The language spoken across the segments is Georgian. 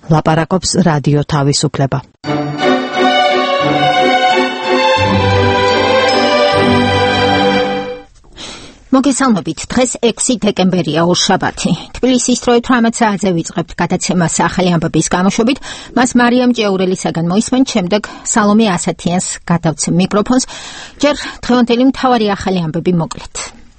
ლაპარაკობს რადიო თავისუფლება. მოგესალმებით, დღეს 6 დეკემბერია, ორშაბათი. თბილისის დროით 18 საათზე ვიწყებთ გადაცემას ახალი ამბების გამოშვებით. მას მარიამ ჭეურელისაგან მოისმენთ, შემდეგ სალომე ასათიანს გადავცემ მიკროფონს. ჯერ დღევანდელი მთავარი ახალი ამბები მოკლედ.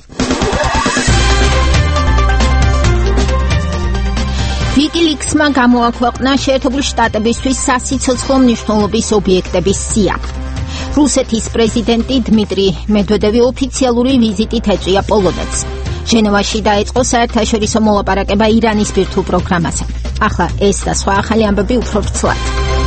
ვიკილიქსმა გამოაქვეყნა შეერთებული შტატებისთვის სასიცოცხლო მნიშვნელობის ობიექტების სია. რუსეთის პრეზიდენტი დმიტრი მედვედევი ოფიციალური ვიზიტით ეწვია პოლონეთს. ჟენევაში დაიწყო საერთაშორისო მოლაპარაკება ირანის ბირთვულ პროგრამაზე. ახლა ეს და სხვა ახალი ამბები უფრო ვრცლად.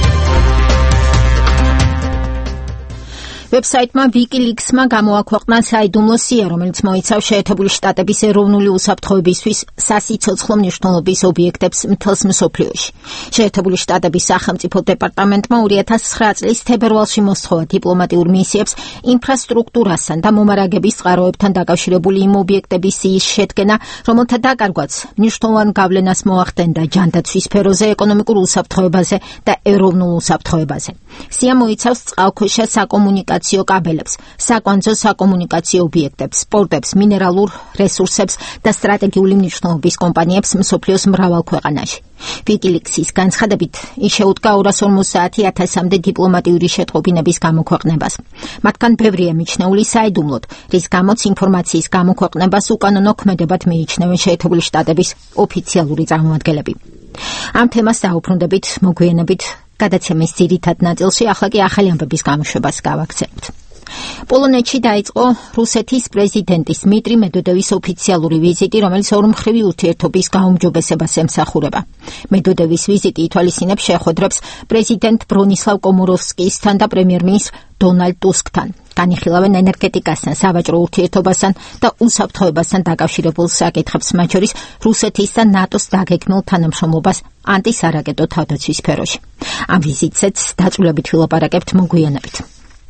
ვებსაიტმა ვიკილიქსმა გამოაქვეყნა საიდუმლო სია, რომელიც მოიცავს შეერთებული შტატების ეროვნული უსაფრთხოებისთვის სასიცოცხლო მნიშვნელობის ობიექტებს მთელს მსოფლიოში. შეერთებული შტატების სახელმწიფო დეპარტამენტმა 2009 წლის თებერვალში მოსთხოვა დიპლომატიურ მისიებს ინფრასტრუქტურასთან და მომარაგების წყაროებთან დაკავშირებული იმ ობიექტების სიის შედგენა, რომელთა დაკარგვაც მნიშვნელოვან გავლენას მოახდენდა ჯანდაცვის სფეროზე, ეკონომიკურ უსაფრთხოებაზე და ეროვნულ უსაფრთხოებაზე. სია მოიცავს წყალქვეშა საკომუნიკაციო კაბელებს, საკვანძო საკომუნიკაციო ობიექტებს, პორტებს, მინერალურ რესურსებს და სტრატეგიული მნიშვნელობის კომპანიებს მსოფლიოს მრავალ ქვეყანაში. ვიკილიქსის განცხადებით, ის შეუდგა 250,000-მდე დიპლომატიური შეტყობინების გამოქვეყნებას. მათგან ბევრია მიჩნეული საიდუმლოდ, რის გამოც ინფორმაციის გამოქვეყნებას უკანონო ქმედებად მიიჩნევენ შეერთებული შტატების ოფიციალური წარმომადგენლები. ამ თემას დაუბრუნდებით, მოგვიანებით გადაცემის ძირითად ნაწილში, ახლა კი ახალი ამბების გამოშვებას გავაქცევთ. პოლონეთში დაიწყო რუსეთის პრეზიდენტის დმიტრი მედვედევის ოფიციალური ვიზიტი, რომელიც ორმხრივი ურთიერთობის გაუმჯობესებას ემსახურება. მედვედევის ვიზიტი ითვალისწინებს შეხვედრებს პრეზიდენტ ბრონისლავ კომოროვსკისთან და პრემიერ-მინისტრ დონალდ ტუსკთან. განიხილავენ ენერგეტიკასთან, სავაჭრო ურთიერთობასთან და უსაფრთხოებასთან დაკავშირებულ საკითხებს, მათ შორის რუსეთის და ნატოს დაგეგმილ თანამშრომლობას ანტისარაკეტო თავდაცვის სფეროში. ამ ვიზიტზეც დაწვრილებით ვილაპარაკებთ მოგვიანებით.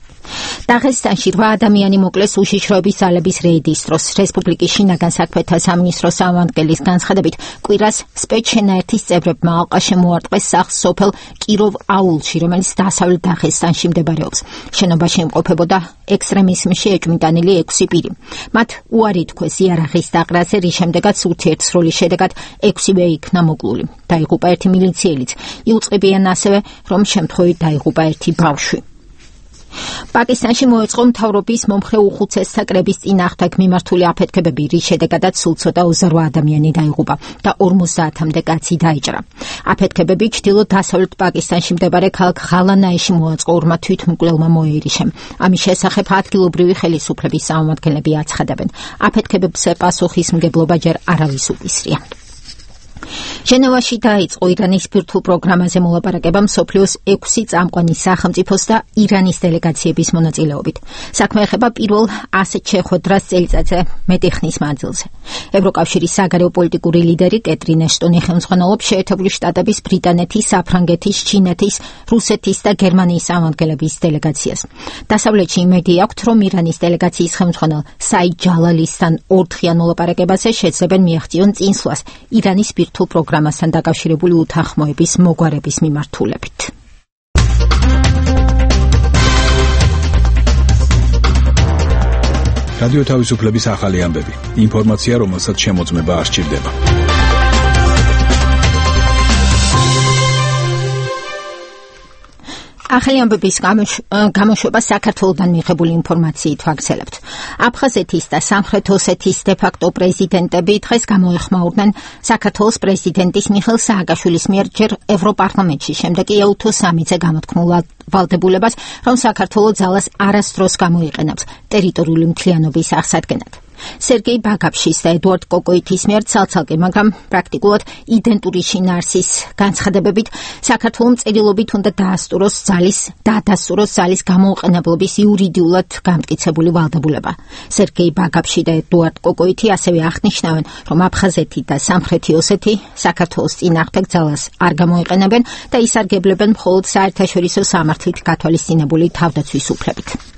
დაღესტანში 8 ადამიანი მოკლეს უშიშროების ძალების რეიდის დროს. რესპუბლიკის შინაგან საქმეთა სამინისტროს სამმართველის განცხადებით, კვირას სპეჩშენაერთის წევრებმა ალყა შემოარტყეს სახლს სოფელ კიროვ-აულში, რომელიც დასავლეთ დაღესტანში მდებარეობს. შენობაში იმყოფებოდა ექსტრემიზმში ეჭვმიტანილი 6 პირი. მათ უარი თქვეს იარაღის დაყრაზე, რის შემდეგაც ურთიერთსროლის შედეგად 6-ვე იქნა მოკლული. დაიღუპა ერთი მილიციელიც. იუწყებიან ასევე, რომ შემთხვევით დაიღუპა ერთი ბავშვი. პაკისტანში მოეწყო მთავრობის მომხრე უხუცესთა კრების წინააღმდეგ მიმართული აფეთქებები, რის შედეგადაც სულ ცოტა 28 ადამიანი დაიღუპა და 50-მდე კაცი დაიჭრა. აფეთქებები ჩრდილო-დასავლეთ პაკისტანში მდებარე ქალაქ ღალანაეში მოაწყო ორმა თვითმკვლელმა მოერიშემ. ამის შესახებ ადგილობრივი ხელისუფლების წარმომადგენლები აცხადებენ. აფეთქებებზე პასუხისმგებლობა ჯერ არავის უპისრია. ჟენევაში დაიწყო ირანის ბირთვულ პროგრამაზე მოლაპარაკება მსოფლიოს 6 წამყვანი სახელმწიფოს და ირანის დელეგაციების მონაწილეობით. საქმე ეხება პირველ ასეთ შეხვედრას წელიწადზე მეტი ხნის მანძილზე. ევროკავშირის საგარეო პოლიტიკური ლიდერი კეტრინ ეშტონი ხელმძღვანელობს შეერთებული შტატების, ბრიტანეთის, საფრანგეთის, ჩინეთის, რუსეთის და გერმანიის წარმომადგენლების დელეგაციას. დასავლეთში იმედი აქვთ, რომ ირანის დელეგაციის ხელმძღვანელ საიდ ჯალალისთან ორდღიან მოლაპარაკებაზე შეძლებენ მიაღწიონ წინსვლას ირანის ბირთვულ პროგრამასთან დაკავშირებული უთანხმოების მოგვარების მიმართულებით. რადიო თავისუფლების ახალი ამბები. ინფორმაცია, რომელსაც შემოწმება არ სჭირდება. ახალი ამბების გამოშვება საქართველოდან მიღებული ინფორმაციით ვაგრძელებთ. აფხაზეთის და სამხრეთ ოსეთის დე-ფაქტო პრეზიდენტები დღეს გამოეხმაურნენ საქართველოს პრეზიდენტის მიხეილ სააკაშვილის მიერ ჯერ ევროპარლამენტში, შემდეგ კი ეუთო სამიტზე გამოთქმულ ვალდებულებას, რომ საქართველო ძალას არასდროს გამოიყენებს ტერიტორიული მთლიანობის აღსადგენად. სერგეი ბაგაფშის და ედუარდ კოკოიტის მიერ ცალ-ცალკე, მაგრამ პრაქტიკულად იდენტური შინაარსის განცხადებებით საქართველომ წერილობით უნდა დაადასტუროს ძალის გამოუყენებლობის იურიდიულად გამტკიცებული ვალდებულება. სერგეი ბაგაფში და ედუარდ კოკოიტი ასევე აღნიშნავენ, რომ აფხაზეთი და სამხრეთი ოსეთი საქართველოს წინააღმდეგ ძალას არ გამოიყენებენ და ისარგებლებენ მხოლოდ საერთაშორისო სამართლით გათვალისწინებული თავდაცვის უფლებით.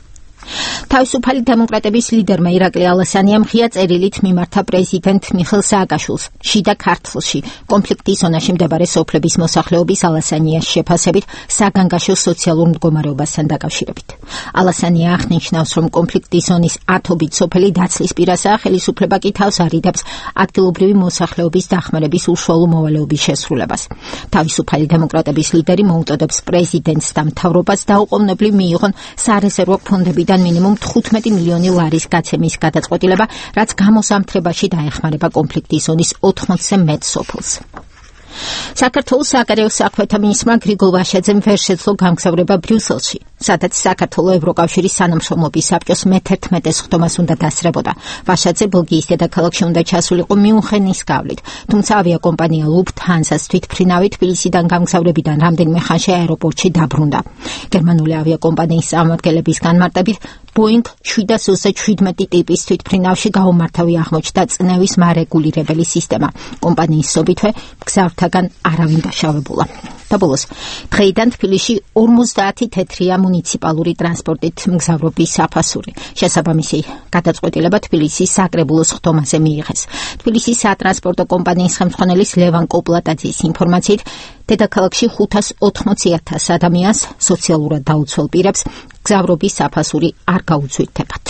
თავისუფალი დემოკრატების ლიდერმა ირაკლი ალასანიამ ღია წერილით მიმართა პრეზიდენტ მიხეილ სააკაშვილს შიდა ქართლში კონფლიქტის ზონაში მდებარე სოფლების მოსახლეობის ალასანიას შეფასებით საგანგაშო სოციალურ მდგომარეობასთან დაკავშირებით. ალასანია აღნიშნავს, რომ კონფლიქტის ზონის 10-ობით სოფელი დაცლის პირასაა, ხელისუფლება კი თავს არიდებს ადგილობრივი მოსახლეობის დახმარების უშუალო მოვალეობის შესრულებას. თავისუფალი დემოკრატების ლიდერი მოუწოდებს პრეზიდენტს და მთავრობას დაუყოვნებლივ მიიღონ სარეზერვო ფონდებიდან მინიმუმ 15 მილიონი ლარის გაცემის გადაწყვეტილება, რაც გამოსამთრებაში დაეხმარება კონფლიქტის ზონის 80-ზე მეტ სოფელს. საქართველოს საგარეო საქმეთა მინისტრმა გრიგოლ ვაშაძემ ვერ შეძლო გამგზავრება ბრიუსელში, სადაც საქართველოს ევროკავშირის სანამშრომლობის საბჭოს მე-11 ხდომას უნდა დასწრებოდა. ვაშაძე ბელგიის დედაქალაქში უნდა ჩასულიყო მიუნხენის გავლით, თუმცა ავიაკომპანია ლუფთჰანზას თვითმფრინავი თბილისიდან გამგზავრებიდან რამდენიმე ხანში აეროპორტში დაბრუნდა. გერმანული ავიაკომპანიის წარმომადგენლების განმარტებით Boeing 737 ტიპის თვითმფრინავში გაუმართავი აღმოჩნდა წნევის მარეგულირებელი სისტემა. კომპანიის სობითვე მგზავრთაგან არავინ დაშავებულა. და ბოლოს, დღეიდან თბილისში 50 თეთრია მუნიციპალური ტრანსპორტით მგზავრობის საფასური. შესაბამისი გადაწყვეტილება თბილისის საკრებულოს ხდომაზე მიიღეს. თბილისის სატრანსპორტო კომპანიის ხელმძღვანელის ლევან კოპლატაძის ინფორმაციით, დედაქალაქში 580,000 ადამიანს სოციალურად დაუცველ პირებს მგზავრობის საფასური არ გაუწვირდებათ.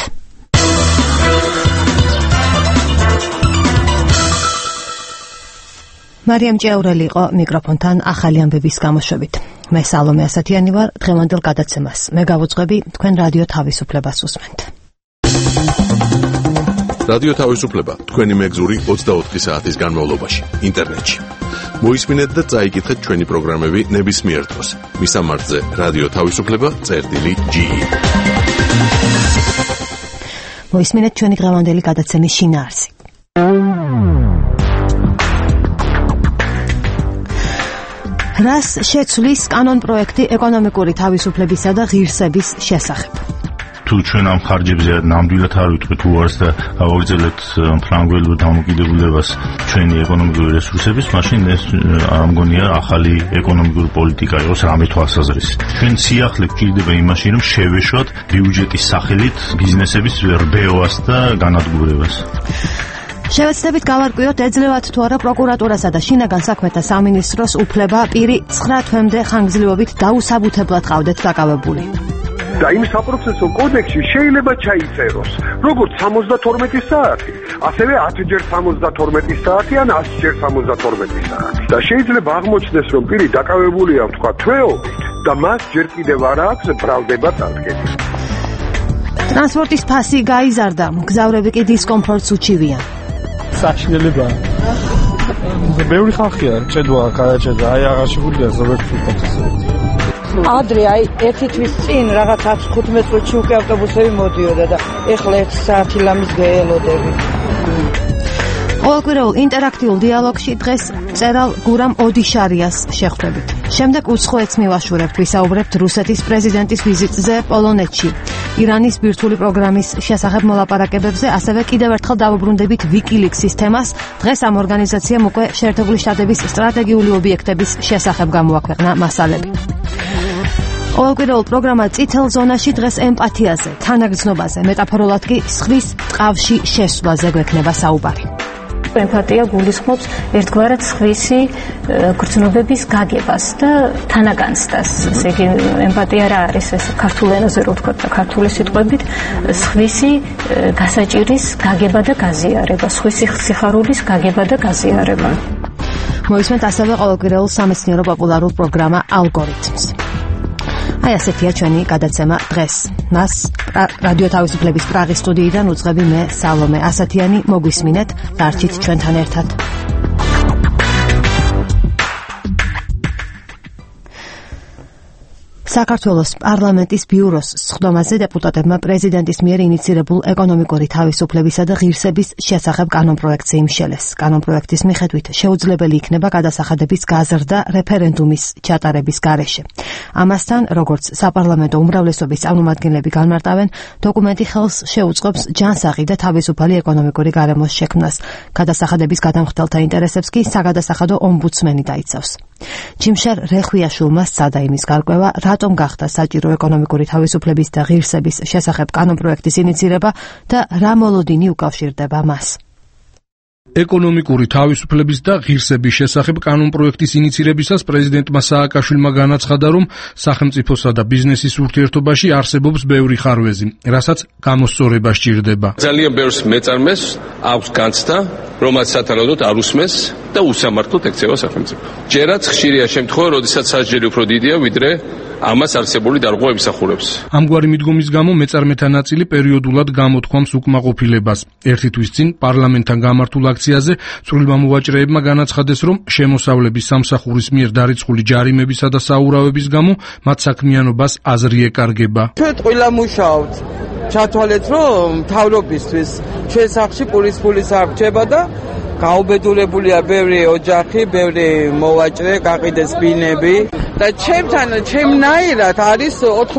მარიამ ჭეურელი იყო მიკროფონთან ახალი ამბების გამოშვებით. მე სალომე ასათიანი ვარ, დღევანდელ გადაცემას მე გავუძღვები, თქვენ რადიო თავისუფლებას უსმენთ. რადიო თავისუფლება თქვენი მეგზური 24 საათის განმავლობაში ინტერნეტში. მოისმინეთ და წაიკითხეთ ჩვენი პროგრამები ნებისმიერ დროს. მისამართზე რადიო თავისუფლება.ge. მოისმინეთ ჩვენი დღევანდელი გადაცემის შინაარსი. რას შეცვლის კანონპროექტი ეკონომიკური თავისუფლებისა და ღირსების შესახებ? თუ ჩვენ ამ ხარჯებზე ნამდვილად არ ვიტყვით უარს და გავაგრძელებთ ფრანგულურ დამოკიდებულებას ჩვენი ეკონომიკური რესურსების, მაშინ ეს არ მგონია ახალი ეკონომიკური პოლიტიკა იყოს რამე თვალსაზრისით. ჩვენ სიახლე გვჭირდება იმაში, რომ შევეშვათ ბიუჯეტის სახელით ბიზნესების რბევას და განადგურებას. შევეცდებით გავარკვიოთ, ეძლევათ თუ არა პროკურატურასა და შინაგან საქმეთა სამინისტროს უფლება პირი 9 თვემდე ხანგრძლივობით დაუსაბუთებლად ყავდეთ დაკავებული. და იმ საპროცესო კოდექსში შეიძლება ჩაიწეროს როგორც 72 საათი, ასევე 10 ჯერ 72 საათი ან 100 ჯერ 72 საათი. და შეიძლება აღმოჩნდეს, რომ პირი დაკავებულია თქვა თვეობით და მას ჯერ კიდევ არ აქვს ბრალდება წარდგენა. ტრანსპორტის ფასი გაიზარდა, მგზავრები კი დისკომფორტს უჩივიან. საშინელებაა. ბევრი ხალხია ჭედვა, გადაჭედა, აი აღარშებულია ზოგადად ფუტკას. ადრე აი ერთი თვის წინ რაღაც 10-15 წუთში უკვე ავტობუსები მოდიოდა და ეხლა 1 საათი ლამის გეელოდები. ყოველკვირეულ ინტერაქტიულ დიალოგში დღეს მწერალ გურამ ოდიშარიას შეხვდებით. შემდეგ უცხოეთს მივაშურებთ, ვისაუბრებთ რუსეთის პრეზიდენტის ვიზიტზე პოლონეთში, ირანის ბირთვული პროგრამის შესახებ მოლაპარაკებებზე, ასევე კიდევ ერთხელ დავუბრუნდებით WikiLeaks-ის თემას. დღეს ამ ორგანიზაციამ უკვე შეერთებული შტატების სტრატეგიული ობიექტების შესახებ გამოაქვეყნა მასალები. ყოველკვირეულ პროგრამა წითელ ზონაში დღეს ემპათიაზე, თანაგრძნობაზე, მეტაფორულად კი სხვის ტყავში შესვლაზე გვექნება საუბარი. ემპათია გულისხმობს ერთგვარად სხვისი გრძნობების გაგებას და თანაგანცდას. ესე იგი, ემპათია რა არის? ეს ქართულ ენაზე რო ვთქვათ და ქართული სიტყვებით, სხვისი გასაჭირის გაგება და გაზიარება, სხვისი სიხარულის გაგება და გაზიარება. მოისმენთ ასევე ყოველკვირეულ სამეცნიერო პოპულარულ პროგრამა ალგორითმს. აი ასეთია ჩვენი გადაცემა დღეს. მას რადიო თავისუფლების პრაღის სტუდიიდან უძღვები მე სალომე ასათიანი. მოგვისმინეთ, დარჩით ჩვენთან ერთად. საქართველოს პარლამენტის ბიუროს სხდომაზე დეპუტატებმა პრეზიდენტის მიერ ინიცირებულ ეკონომიკური თავისუფლებისა და ღირსების შესახებ კანონპროექტს იმშელეს. კანონპროექტის მიხედვით შეუძლებელი იქნება გადასახადების გაზრდა რეფერენდუმის ჩატარების გარეშე. ამასთან, როგორც საპარლამენტო უმრავლესობის წარმომადგენლები განმარტავენ, დოკუმენტი ხელს შეუწყობს ჯანსაღი და თავისუფალი ეკონომიკური გარემოს შექმნას. გადასახადების გადამხდელთა ინტერესებს კი საგადასახადო ომბუდსმენი დაიცავს. ჯიმშარ რეხვიაშვილმა სცადა იმის გარკვევა, რატომ გახდა საჭირო ეკონომიკური თავისუფლების და ღირსების შესახებ კანონპროექტის ინიცირება და რა მოლოდინი უკავშირდება მას. ეკონომიკური თავისუფლების და ღირსების შესახებ კანონპროექტის ინიცირებისას პრეზიდენტმა სააკაშვილმა განაცხადა, რომ სახელმწიფოსა და ბიზნესის ურთიერთობაში არსებობს ბევრი ხარვეზი, რასაც გამოსწორება სჭირდება. ძალიან ბევრს მეწარმეს აქვს განცდა, რომელიც სათანადოდ არ უსმენს და უსამართლოდ ექცევა სახელმწიფო. ჯერაც ხშირია შემთხვევა, როდესაც სასჯელი უფრო დიდია, ვიდრე ამას არსებული დარღვევა ემსახურებს. ამგვარი მიდგომის გამო მეწარმეთა ნაწილი პერიოდულად გამოთქვამს უკმაყოფილებას. ერთი თვის წინ პარლამენტთან გამართულ აქციაზე წვრილმა მოვაჭრეებმა განაცხადეს, რომ შემოსავლების სამსახურის მიერ დარიცხული ჯარიმებისა და საურავების გამო მათ საქმიანობას აზრი ეკარგება. ჩვენ ყველა მუშაობთ. ჩათვალეთ, რომ მთავრობისთვის ჩვენ სახში პულის არ რჩება და გაუბედურებულია ბევრი ოჯახი, ბევრი მოვაჭრე, გაყიდეს ბინები და ჩემნაირად არის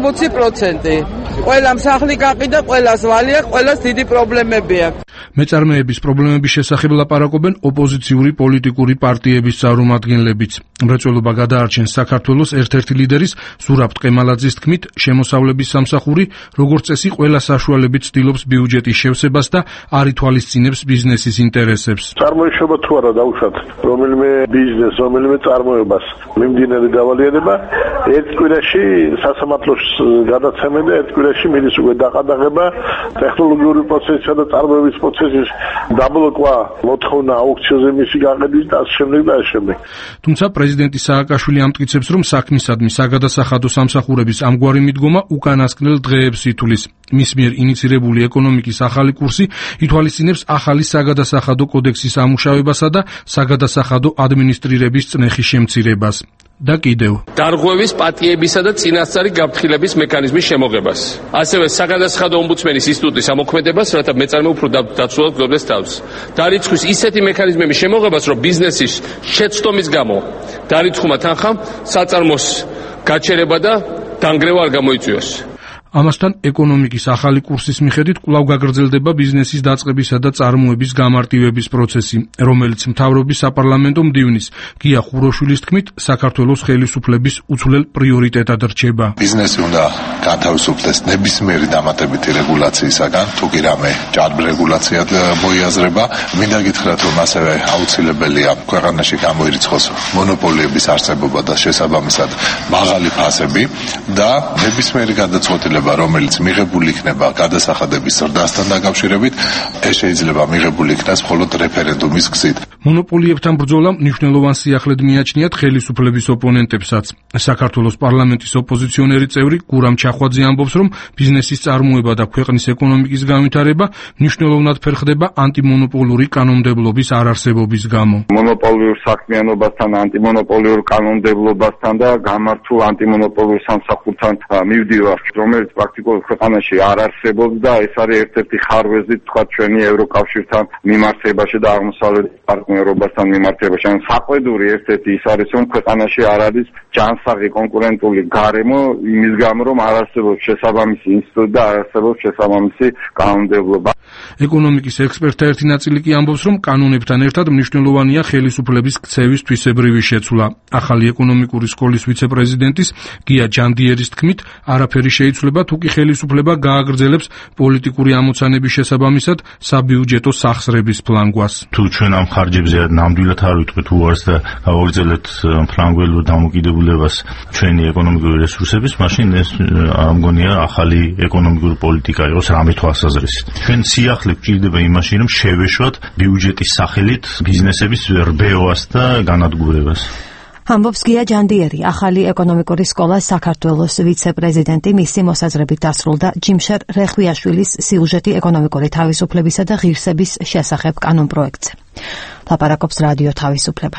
80%. ყველამ სახლი გაყიდა, ყველას ვალი აქვს, ყველას დიდი პრობლემები აქვს. მეწარმეების პრობლემების შესახებ ლაპარაკობენ ოპოზიციური პოლიტიკური პარტიების წარმომადგენლებიც. მრეწველობა გადაარჩენს საქართველოს ერთ-ერთი ლიდერის ზურაბ ტყემალაძის თქმით, შემოსავლების სამსახური როგორც წესი ყველა საშუალებით ცდილობს ბიუჯეტის შევსებას და არ ითვალისწინებს ბიზნესის ინტერესებს. წარმოიშობა თუ არა დაუშვათ რომელიმე ბიზნეს, რომელიმე წარმოებას მიმდინარე დავალიერება ერთ კვირაში სასამართლოს გადაცემა და ერთ კვირაში მიდის უკვე დაყადაღება ტექნოლოგიური პროცესისა და წარმოების პროცესის დაბლოკვა, მოთხოვნა აუქციონზე მისი გაყიდვის და ასე შემდეგ და ასე შემდეგ. თუმცა პრეზიდენტი სააკაშვილი ამტკიცებს, რომ საქმისადმი საგადასახადო სამსახურების ამგვარი მიდგომა უკანასკნელ დღეებს ითვლის. მის მიერ ინიცირებული ეკონომიკის ახალი კურსი ითვალისწინებს ახალი საგადასახადო კოდექსის ამუშავებასა და საგადასახადო ადმინისტრირების წნეხის შემცირებას. და კიდევ დარღვევის პატიებისა და წინასწარი გაფრთხილების მექანიზმის შემოღებას. ასევე საგადასახადო ომბუდსმენის ინსტიტუტის ამოქმედებას, რათა მეწარმე უფრო დაცულად გრძნობს თავს. დარიცხვის ისეთი მექანიზმების შემოღებას, რომ ბიზნესის შეცდომის გამო დარიცხულმა თანხამ საწარმოს გაჩერება და დანგრევა არ გამოიწვიოს. ამასთან ეკონომიკის ახალი კურსის მიხედვით კვლავ გაგრძელდება ბიზნესის დაწყებისა და წარმოების გამარტივების პროცესი, რომელიც მთავრობის საპარლამენტო მდივნის გია ხუროშვილის თქმით საქართველოს ხელისუფლების უცვლელ პრიორიტეტად რჩება. ბიზნესი უნდა გათავისუფლდეს ნებისმიერი დამატებითი რეგულაციისაგან, თუ კი რამე ჭარბ რეგულაციად მოიაზრება. მინდა გითხრათ, რომ ასევე აუცილებელია ქვეყანაში გამოირიცხოს მონოპოლიების არსებობა და შესაბამისად მაღალი ფასები და ნებისმიერი გადაწყვეტილება რომელიც მიღებული იქნება გადასახადების ზრდასთან დაკავშირებით, ეს შეიძლება მიღებული იქნას მხოლოდ რეფერენდუმის გზით. მონოპოლიებთან ბრძოლა მნიშვნელოვან სიახლედ მიაჩნიათ ხელისუფლების ოპონენტებსაც. საქართველოს პარლამენტის ოპოზიციონერი წევრი გურამ ჩახვაძე ამბობს, რომ ბიზნესის წარმოება და ქვეყნის ეკონომიკის განვითარება მნიშვნელოვნად ფერხდება ანტიმონოპოლური კანონმდებლობის არარსებობის გამო. მონოპოლიურ საქმიანობასთან, ანტიმონოპოლიურ კანონმდებლობასთან და გამართულ ანტიმონოპოლიურ სამსახურთან მივდივართ, რომელიც პრაქტიკულად ქვეყანაში არ არსებობს და ეს არის ერთ-ერთი ხარვეზი თქვა ჩვენი ევროკავშირთან მიმართებაში და აღმოსავლეთ პარტნიორობასთან მიმართებაში. ან საყვედური ერთ-ერთი ის არის, რომ ქვეყანაში არ არის ჯანსაღი კონკურენტული გარემო იმის გამო, რომ არ არსებობს შესაბამისი ინსტიტუტი და არ არსებობს შესაბამისი კანონმდებლობა. ეკონომიკის ექსპერტთა ერთი ნაწილი კი ამბობს, რომ კანონებთან ერთად მნიშვნელოვანია ხელისუფლების ქცევის თვისებრივი შეცვლა. ახალი ეკონომიკური სკოლის ვიცე-პრეზიდენტის გია ჯანდიერის თქმით, არაფერი შეიცვლება, თუ კი ხელისუფლება გააგრძელებს პოლიტიკური ამოცანების შესაბამისად საბიუჯეტო სახსრების ფლანგვას. თუ ჩვენ ამ ხარჯებზე ნამდვილად არ ვიტყვით უარს და გავაგრძელებთ ფრანგულ დამოკიდებულებას ჩვენი ეკონომიკური რესურსების, მაშინ ეს ამგონია ახალი ეკონომიკური პოლიტიკა იყოს რამე თვალსაზრისით. ჩვენ სიახლე გვჭირდება იმაში, რომ შევეშვათ ბიუჯეტის სახელით ბიზნესების რბევას და განადგურებას. ამბობს გია ჯანდიერი, ახალი ეკონომიკური სკოლას საქართველოს ვიცე-პრეზიდენტი. მისი მოსაზრებით დასრულდა ჯიმშარ რეხვიაშვილის სიუჟეტი ეკონომიკური თავისუფლებისა და ღირსების შესახებ კანონპროექტზე. ლაპარაკობს რადიო თავისუფლება.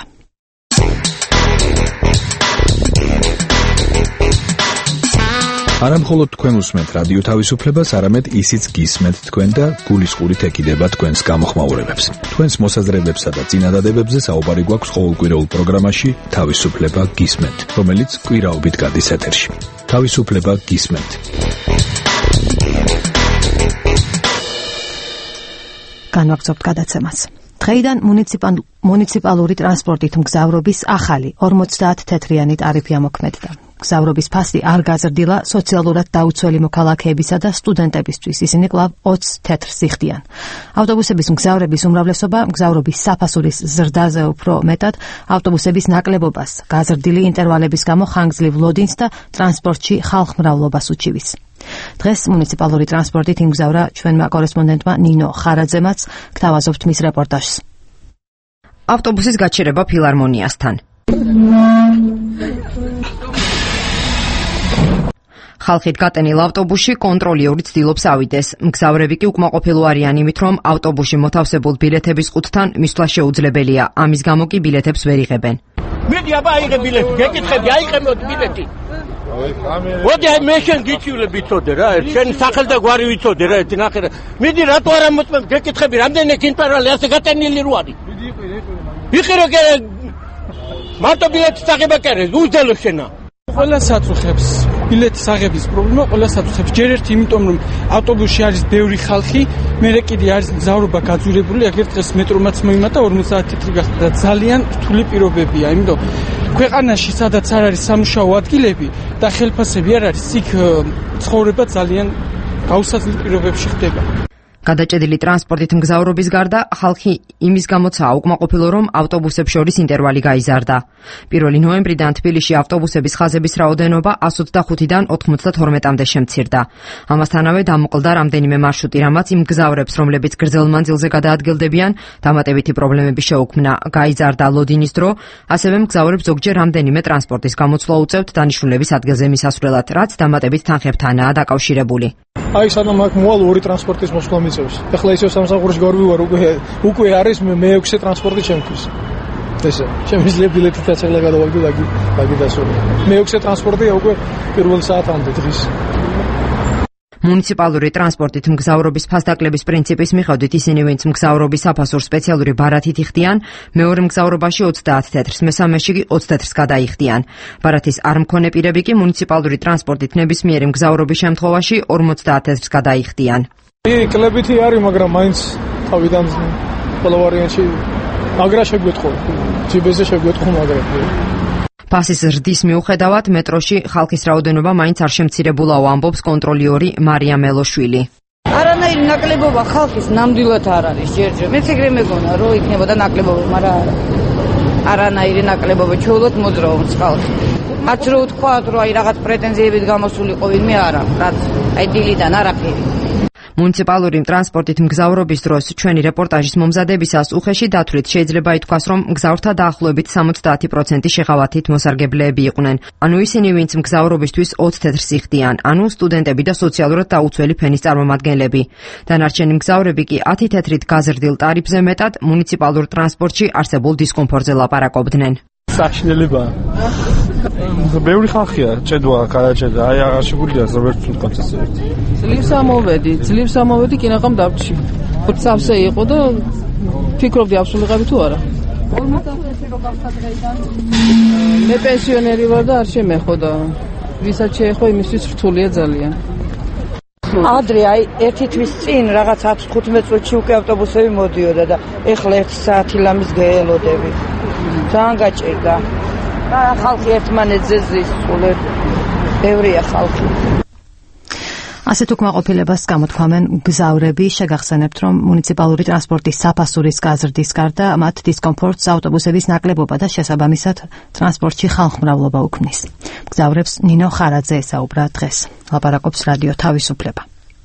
არა მხოლოდ თქვენ უსმენთ რადიო თავისუფლებას, არამედ ისიც გისმენთ თქვენ და გულისყურით ეკიდება თქვენს გამოხმაურებებს. თქვენს მოსაზრებებსა და წინადადებებზე საუბარი გვაქვს ყოველკვირეულ პროგრამაში თავისუფლება გისმენთ, რომელიც კვირაობით გადის ეთერში. თავისუფლება გისმენთ. განვაგრძობთ გადაცემას. დღეიდან მუნიციპალური ტრანსპორტით მგზავრობის ახალი 50 თეთრიანი ტარიფი ამოქმედდა. მგზავრობის ფასი არ გაზრდილა სოციალურად დაუცველი მოქალაქეებისა და სტუდენტებისთვის, ისინი კვლავ 20 თეთრს იხდიან. ავტობუსების მგზავრების უმრავლესობა მგზავრობის საფასურის ზრდაზე უფრო მეტად ავტობუსების ნაკლებობას, გაზრდილი ინტერვალების გამო ხანგრძლივ ლოდინს და ტრანსპორტში ხალხმრავლობას უჩივის. დღეს მუნიციპალური ტრანსპორტით იმგზავრა ჩვენმა კორესპონდენტმა ნინო ხარაძემაც, გთავაზობთ მის რეპორტაჟს. ავტობუსის გაჩერება ფილარმონიასთან. ხალხით გატენილ ავტობუსში კონტროლიორი ცდილობს ავიდეს. მგზავრები კი უკმაყოფილო არიან იმით, რომ ავტობუსში მოთავსებულ ბილეთების ყუთთან მისვლა შეუძლებელია. ამის გამო კი ბილეთებს ვერ იღებენ. მიდი აბა აიღე ბილეთი, გეკითხები, აიღე ბილეთი. მოდი აი მე შენ გიჩივლე ვიცოდე რა, შენ სახელ და გვარი ვიცოდე რა, ერთი ნახე რა. მიდი რატო არ ამოწმებ, გეკითხები, რამდენი კინპარალი ასე გატენილი რო არის. იყირო კი მარტო ბილეთის აღება კი არა, უძელო შენა. ყველას აწუხებს ბილეთის აღების პრობლემა, ყველას აწუხებს. ჯერ ერთი იმიტომ რომ ავტობუსში არის ბევრი ხალხი, მერე კიდე არის მგზავრობა გაძვირებული, აგერ დღეს მეტრომაც მოიმატა 50 თეთრი გახდა და ძალიან რთული პირობებია, იმიტომ ქვეყანაში სადაც არ არის სამუშაო ადგილები და ხელფასები არ არის, იქ ცხოვრება ძალიან გაუსაძლო პირობებში ხდება. გადაჭედილი ტრანსპორტით მგზავრობის გარდა ხალხი იმის გამოცაა უკმაყოფილო, რომ ავტობუსებს შორის ინტერვალი გაიზარდა. 1 ნოემბრიდან თბილისში ავტობუსების ხაზების რაოდენობა 125-დან 92-მდე შემცირდა. ამასთანავე დამოკლდა რამდენიმე მარშრუტი, რამაც იმ მგზავრებს, რომლებიც გრძელ მანძილზე გადაადგილდებიან, დამატებითი პრობლემები შეუქმნა. გაიზარდა ლოდინის დრო, ასევე მგზავრებს ზოგჯერ რამდენიმე ტრანსპორტის გამოცვლა უწევთ დანიშნულების ადგილზე მისასვლელად, რაც დამატებით თანხებთანაა დაკავშირებული. აი სანამ აქ მოვალ ორი ტრანსპორტის მოსვლა მიწევს. ეხლა ისევ სამსახურში გავვივარ, უკვე არის მე-6 ტრანსპორტი ჩემთვის. ესე, შემიძლია ბილეთითაც ეხლა გადავაგდო და გაგიდასვლა. მე-6 ტრანსპორტია უკვე პირველ საათამდე დღის. მუნიციპალური ტრანსპორტით მგზავრობის ფასდაკლების პრინციპის მიხედვით ისინი, ვინც მგზავრობის საფასურს სპეციალური ბარათით იხდიან, მეორე მგზავრობაში 30 თეთრს, მესამეში კი 20 თეთრს გადაიხდიან. ბარათის არ მქონე პირები კი მუნიციპალური ტრანსპორტით ნებისმიერი მგზავრობის შემთხვევაში 50 თეთრს გადაიხდიან. კლებითი არის, მაგრამ მაინც თავიდან ყველა ვარიანტში მაგრა შეგვეთხოვ. ჯიბეზე შეგვეთხოვ მაგრა. ფასის ზრდის მიუხედავად, მეტროში ხალხის რაოდენობა მაინც არ შემცირებულაო, ამბობს კონტროლიორი მარია მელოშვილი. არანაირი ნაკლებობა ხალხის ნამდვილად არ არის ჯერჯერ. მეც ეგრე მეგონა, რომ იქნებოდა ნაკლებობა, მაგრამ არა. არანაირი ნაკლებობა, ჩვეულად მოძრაობს ხალხი. რაც რო ვთქვათ, რომ აი რაღაც პრეტენზიებით გამოსულიყო ვინმე არა, რაც აი დილიდან არაფერი. მუნიციპალური ტრანსპორტით მგზავრობის დროს ჩვენი რეპორტაჟის მომზადებისას უხეში დათვლით შეიძლება ითქვას, რომ მგზავრთა დაახლოებით 70% შეღავათით მოსარგებლეები იყვნენ. ანუ ისინი, ვინც მგზავრობისთვის 20 თეთრს იხდიან, ანუ სტუდენტები და სოციალურად დაუცველი ფენის წარმომადგენლები. დანარჩენი მგზავრები კი 10 თეთრით გაზრდილ ტარიფზე მეტად მუნიციპალურ ტრანსპორტში არსებულ დისკომფორტზე ლაპარაკობდნენ. საშინელებაა. ბევრი ხალხია, ჭედვა, გადაჭედა, აი აღარ შეგვიძლია ზოგიერთ თუნდაც ესე. ძლივს ამოვედი კინაღამ დაბჭი. სავსე იყო და ფიქრობდი ავსულიყავი თუ არა. მე პენსიონერი ვარ და არ შემეხოდა. ვისაც შეეხო, იმისთვის რთულია ძალიან. ადრე აი ერთი თვის წინ რაღაც 10-15 წუთში უკვე ავტობუსები მოდიოდა და ეხლა 1 საათი ლამის გეელოდები. ძალიან გაჭირდა. ხალხი ერთმანეთზე ზის, სულ ბევრია ხალხი. ასეთ უკმაყოფილებას გამოთქვამენ მგზავრები. შეგახსენებთ, რომ მუნიციპალური ტრანსპორტის საფასურის გაზრდის გარდა მათ დისკომფორტს ავტობუსების ნაკლებობა და შესაბამისად ტრანსპორტში ხალხმრავლობა უქმნის. მგზავრებს ნინო ხარაძე ესაუბრა დღეს. ლაპარაკობს რადიო თავისუფლება.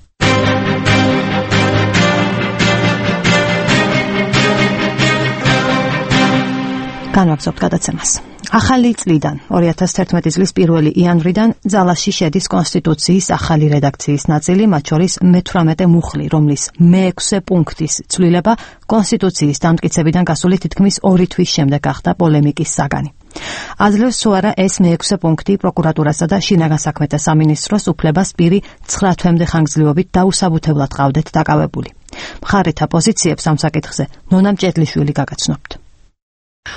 განვაგზავნებთ გადაცემას. ახალი წლიდან 2011 წლის 1 იანვრიდან ძალაში შედის კონსტიტუციის ახალი რედაქციის ნაწილი, მათ შორის მე-18 მუხლი, რომლის მე-6 პუნქტის ცვლილება კონსტიტუციის დამტკიცებიდან გასული თითქმის 2 თვის შემდეგ გახდა პოლემიკის საგანი. აძლევს თუ არა ეს მე-6 პუნქტი პროკურატურასა და შინაგან საქმეთა სამინისტროს უფლებას პირი 9 თვემდე ხანგრძლივობით დაუსაბუთებლად ყავდეთ დაკავებული. მხარეთა პოზიციებს ამ საკითხზე ნონა მჭედლიშვილი გაგაცნობთ.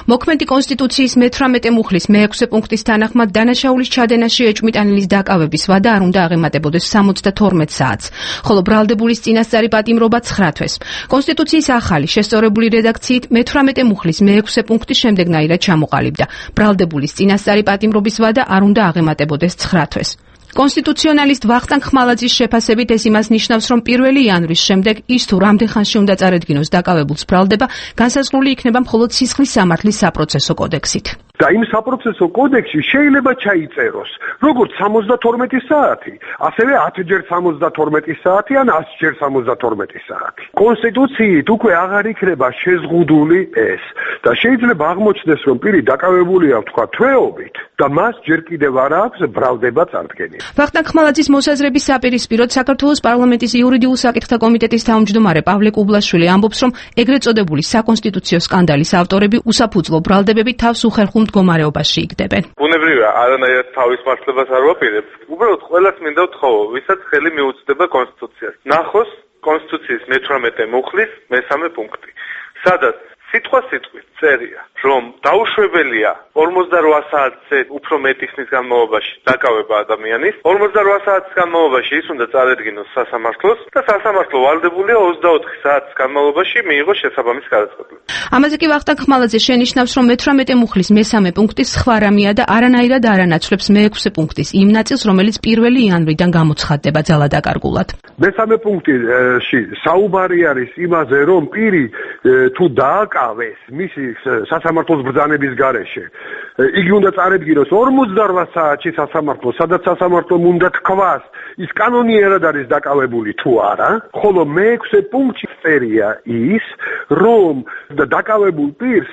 მოქმედი კონსტიტუციის მე-18 მუხლის მე-6 პუნქტის თანახმად დანაშაულის ჩადენაში ეჭვმიტანილის დაკავების ვადა არ უნდა აღემატებოდეს 72 საათს, ხოლო ბრალდებულის წინასწარი პატიმრობა 9 თვეს. კონსტიტუციის ახალი შესწორებული რედაქციით მე-18 მუხლის მე-6 პუნქტი შემდეგნაირად ჩამოყალიბდა. ბრალდებულის წინასწარი პატიმრობის ვადა არ უნდა აღემატებოდეს 9 თვეს. კონსტიტუციონალისტ ვახტანგ ხმალაძის შეფასებით ეს იმას ნიშნავს, რომ 1 იანვრის შემდეგ ის თუ რამდენ ხანში უნდა წარედგინოს დაკავებულს ბრალდება, განსაზღვრული იქნება მხოლოდ სისხლის სამართლის საპროცესო კოდექსით. და იმ საპროცესო კოდექსში შეიძლება ჩაიწეროს როგორც 72 საათი, ასევე 10ჯერ 72 საათი ან 100ჯერ 72 საათი. კონსტიტუციით უკვე აღარ იქნება შეზღუდული ეს და შეიძლება აღმოჩნდეს, რომ პირი დაკავებულია თქვა თვეობით და მას ჯერ კიდევ არ აქვს ბრალდება წარდგენილი. ვახტანგ ხმალაძის მოსაზრების საპირისპიროდ საქართველოს პარლამენტის იურიდიულ საკითხთა კომიტეტის თავმჯდომარე პავლე კუბლაშვილი ამბობს, რომ ეგრეთ წოდებული საკონსტიტუციო სკანდალის ავტორები უსაფუძვლო ბრალდებებით თავს უხერხულ მდგომარეობაში იგდებენ. ბუნებრივია, არანაირად თავის მართლებას არ ვაპირებთ. უბრალოდ ყველას მინდა ვთხოვო, ვისაც ხელი მიუწვდება კონსტიტუციას. ნახოს კონსტიტუციის მე-18 მუხლის მე-3 პუნქტი, სადაც სიტყვით წერია, რომ დაუშვებელია 48 საათზე უფრო მეტი ხნის განმავლობაში დაკავება ადამიანის, 48 საათის განმავლობაში ის უნდა წარედგინოს სასამართლოს და სასამართლო ვალდებულია 24 საათის განმავლობაში მიიღოს შესაბამისი გადაწყვეტილება. ამაზე კი ვახტანგ ხმალაძე შენიშნავს, რომ მე-18 მუხლის მე-3 პუნქტი სხვა რამეა და არანაირად არ ანაცვლებს მე-6 პუნქტის იმ ნაწილს, რომელიც 1 იანვრიდან გამოცხადდება ძალადაკარგულად. მე-3 პუნქტში საუბარი არის იმაზე, რომ პირი თუ დააკავეს მისი სასამართლოს ბრძანების გარეშე, იგი უნდა წარედგინოს 48 საათში სასამართლოს, სადაც სასამართლომ უნდა თქვას, ის კანონიერად არის დაკავებული თუ არა, ხოლო მე-6 პუნქტში წერია ის, რომ დაკავებულ პირს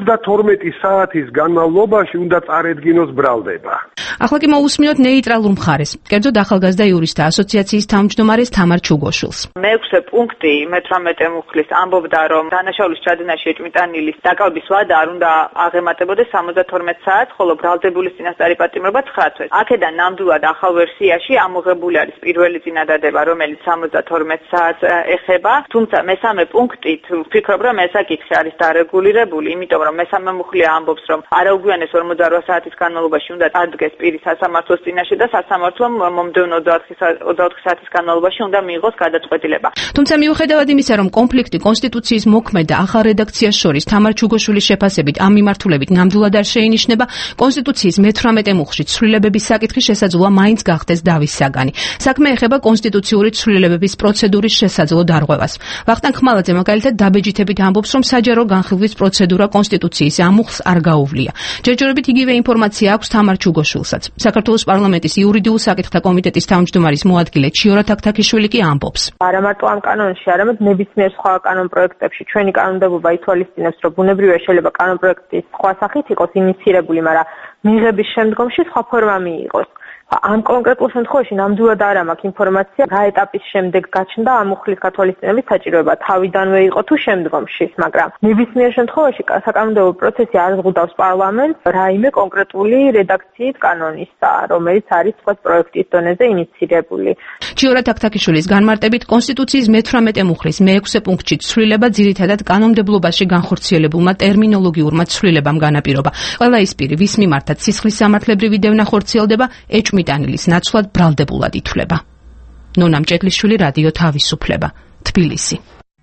72 საათის განმავლობაში უნდა წარედგინოს ბრალდება. ახლა კი მოусმინოთ ნეიტრალურ მხარეს, კერძოდ ახალგაზრდა იურისტთა ასოციაციის თავმჯდომარეს თამარ ჩუგოშვილს. მე-6 პუნქტი მე-18 მუხლის ამბობდა, რომ დანაშაულის ჩადენაში ეჭვმიტანილის დაკავების ვადა არ უნდა აღემატებოდეს 72 საათს, ხოლო ბრალდებულის წინასწარი პატიმრობა 9 თვეს. აქედან ნამდვილად ახალ ვერსიაში ამოღებული არის პირველი წინადადება, რომელიც 72 საათს ეხება, თუმცა მე-3 პუნქტით ვფიქრობ, რომ ეს საკითხი არის დარეგულირებული, იმიტომ რომ მე-3 მუხლი ამბობს, რომ არაუგვიანეს 48 საათის განმავლობაში უნდა წარდგეს პირი სასამართლოს წინაშე და სასამართლომ მომდევნო 24 საათის განმავლობაში უნდა მიიღოს გადაწყვეტილება. თუმცა მიუხედავად იმისა, რომ კონფლიქტი კონსტიტუციის მოქმედ და ახალ რედაქციას შორის თამარ ჩუგოშვილის შეფასებით ამ მიმართულებით ნამდვილად არ შეინიშნება, კონსტიტუციის მე-18 მუხლში ცვლილებების საკითხი შესაძლოა მაინც გახდეს დავის საგანი. საქმე ეხება კონსტიტუციური ცვლილებების პროცედურის შესაძლო დარღვევას. ვახტანგ ხმალაძე მაგალითად დაბეჯითებით ამბობს, რომ საჯარო განხილვის პროცედურა კონსტიტუციის ამ მუხლს არ გაუვლია. ჯერჯერობით იგივე ინფორმაცია აქვს თამარ ჩუგოშვილსაც. საქართველოს პარლამენტის იურიდიულ საკითხთა კომიტეტის თავმჯდომარის მოადგილე ჩიორა თაქთაქიშვილი კი ამბობს. არა მარტო ამ კანონში, არამედ ნებისმიერ სხვა კანონპროექტებში ჩვენი კანონმდებლობა ითვალისწინებს, რომ ბუნებრივია შეიძლება კანონპროექტის სხვა სახით იყოს ინიცირებული, მაგრამ მიღების შემდგომში სხვა ფორმა მიიღოს. ამ კონკრეტულ შემთხვევაში ნამდვილად არ მაქვს ინფორმაცია, რა ეტაპის შემდეგ გაჩნდა ამ მუხლის გათვალისწინების საჭიროება, თავიდანვე იყო თუ შემდგომში, მაგრამ ნებისმიერ შემთხვევაში საკანონმდებლო პროცესი არ ზღუდავს პარლამენტს რაიმე კონკრეტული რედაქციით კანონისა, რომელიც არის სხვა პროექტის დონეზე ინიცირებული. ჩიორა თაქთაქიშვილის განმარტებით, კონსტიტუციის მე-18 მუხლის მე-6 პუნქტში ცვლილება ძირითადად კანონმდებლობაში განხორციელებულმა ტერმინოლოგიურმა ცვლილებამ განაპირობა. ყველა ის პირი, ვის მიმართაც სისხლის სამართლებრივი დევნა ხორციელდება, ეჭვმიტანილის ნაცვლად ბრალდებულად ითვლება. ნონა მჭედლიშვილი, რადიო თავისუფლება, თბილისი.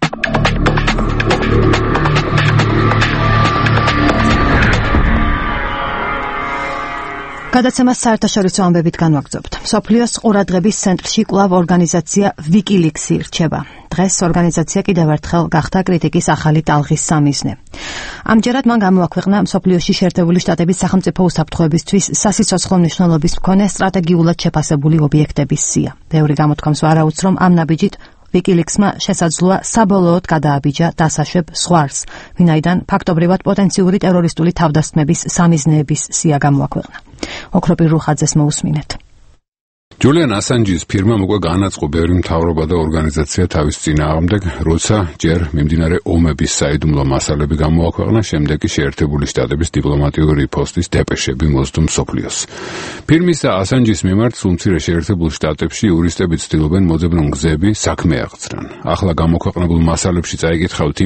გადაცემას საერთაშორისო ამბებით განვაგრძობთ. მსოფლიოს ყურადღების ცენტრში კვლავ ორგანიზაცია WikiLeaks ირჩება. დღეს ორგანიზაცია კიდევ ერთხელ გახდა კრიტიკის ახალი ტალღის სამიზნე. ამჯერად მან გამოაქვეყნა მსოფლიოში შეერთებული შტატების სახელმწიფო უსაფრთხოებისთვის სასიცოცხლო მნიშვნელობის მქონე სტრატეგიულად შეფასებული ობიექტების სია. ბევრი გამოთქვამს ვარაუდს, რომ ამ ნაბიჯით WikiLeaks-მა შესაძლოა საბოლოოდ გადააბიჯა დასაშვებ ზღვარს, ვინაიდან ფაქტობრივად პოტენციური ტერორისტული თავდასხმების სამიზნეების სია გამოაქვეყნა. ოქროპირ რუხაძეს მოусმინეთ. ჯულიან ასანჯის ფირმამ უკვე განაწყო ბევრი მთავრობა და ორგანიზაცია თავის წინააღმდეგ, როცა ჯერ მიმდინარე ომების საიდუმლო მასალები გამოაქვეყნა, შემდეგ კი შეერთებული შტატების დიპლომატიური პოსტის დეპეშები მოსდო მსოფლიოს. ფირმის და ასანჯის მიმართ სულმცირე შეერთებულ შტატებში იურისტები ცდილობენ მოძებნონ გზები საქმე აღწრან. ახლა გამოქვეყნებულ მასალებში წაიკითხავთ იმ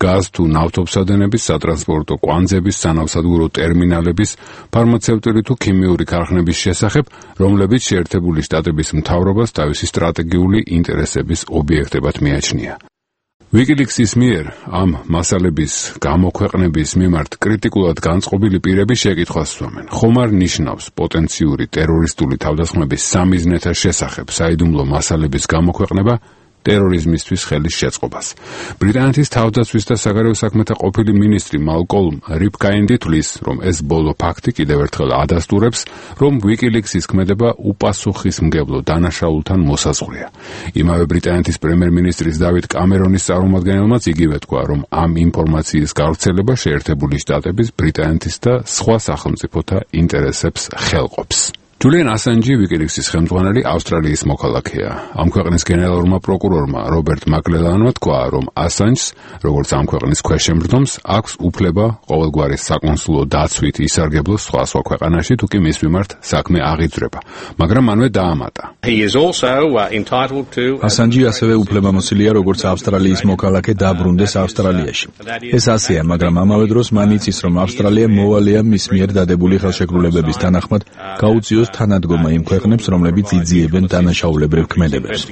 გაზ თუ ნავთობსადენების, სატრანსპორტო კვანძების, სანავსადგურო ტერმინალების, ფარმაცევტული თუ ქიმიური ქარხნების შესახებ, რომლებიც შეერთებული შტატების მთავრობას თავისი სტრატეგიული ინტერესების ობიექტებად მიაჩნია. WikiLeaks-ის მიერ ამ მასალების გამოქვეყნების მიმართ კრიტიკულად განწყობილი პირები შეკითხვას სვამენ. ხომ არ ნიშნავს პოტენციური ტერორისტული თავდასხმების სამიზნეთა შესახებ საიდუმლო მასალების გამოქვეყნება ტერორიზმისთვის ხელის შეწყობას. ბრიტანეთის თავდაცვის და საგარეო საქმეთა ყოფილი მინისტრი მალკოლმ რიპკაინდი თვლის, რომ ეს ბოლო ფაქტი კიდევ ერთხელ ადასტურებს, რომ WikiLeaks-ის ქმედება უპასუხისმგებლო დანაშაულთან მოსაზღვრეა. იმავე ბრიტანეთის პრემიერ-მინისტრის დავით კამერონის წარმომადგენელმაც იგივე თქვა, რომ ამ ინფორმაციის გავრცელება შეერთებული შტატების, ბრიტანეთის და სხვა სახელმწიფოთა ინტერესებს ხელყოფს. ჯულიან ასანჯი WikiLeaks-ის ხელმძღვანელი ავსტრალიის მოქალაქეა. ამ ქვეყნის გენერალურმა პროკურორმა რობერტ მაკლელანმა თქვა, რომ ასანჯს, როგორც ამ ქვეყნის ქვეშემბრძნობს, აქვს უფლება ყოველგვარი საკონსულო დაცვით ისარგებლოს სხვა ქვეყანაში, თუ კი მის მიმართ საქმე აღიძვრება, მაგრამ მანვე დაამატა. ასანჯი ასევე უფლებამოსილია, როგორც ავსტრალიის მოქალაქე დაბრუნდეს ავსტრალიაში. ეს ასეა, მაგრამ ამავე დროს მან იცის, რომ ავსტრალია მოვალეა მის მიერ დადებული ხელშეკრულებების თანახმად გაუწიოს თანადგომა იმ ქვეყნებს, რომლებიც იძიებენ დანაშაულებრივ ქმედებებს.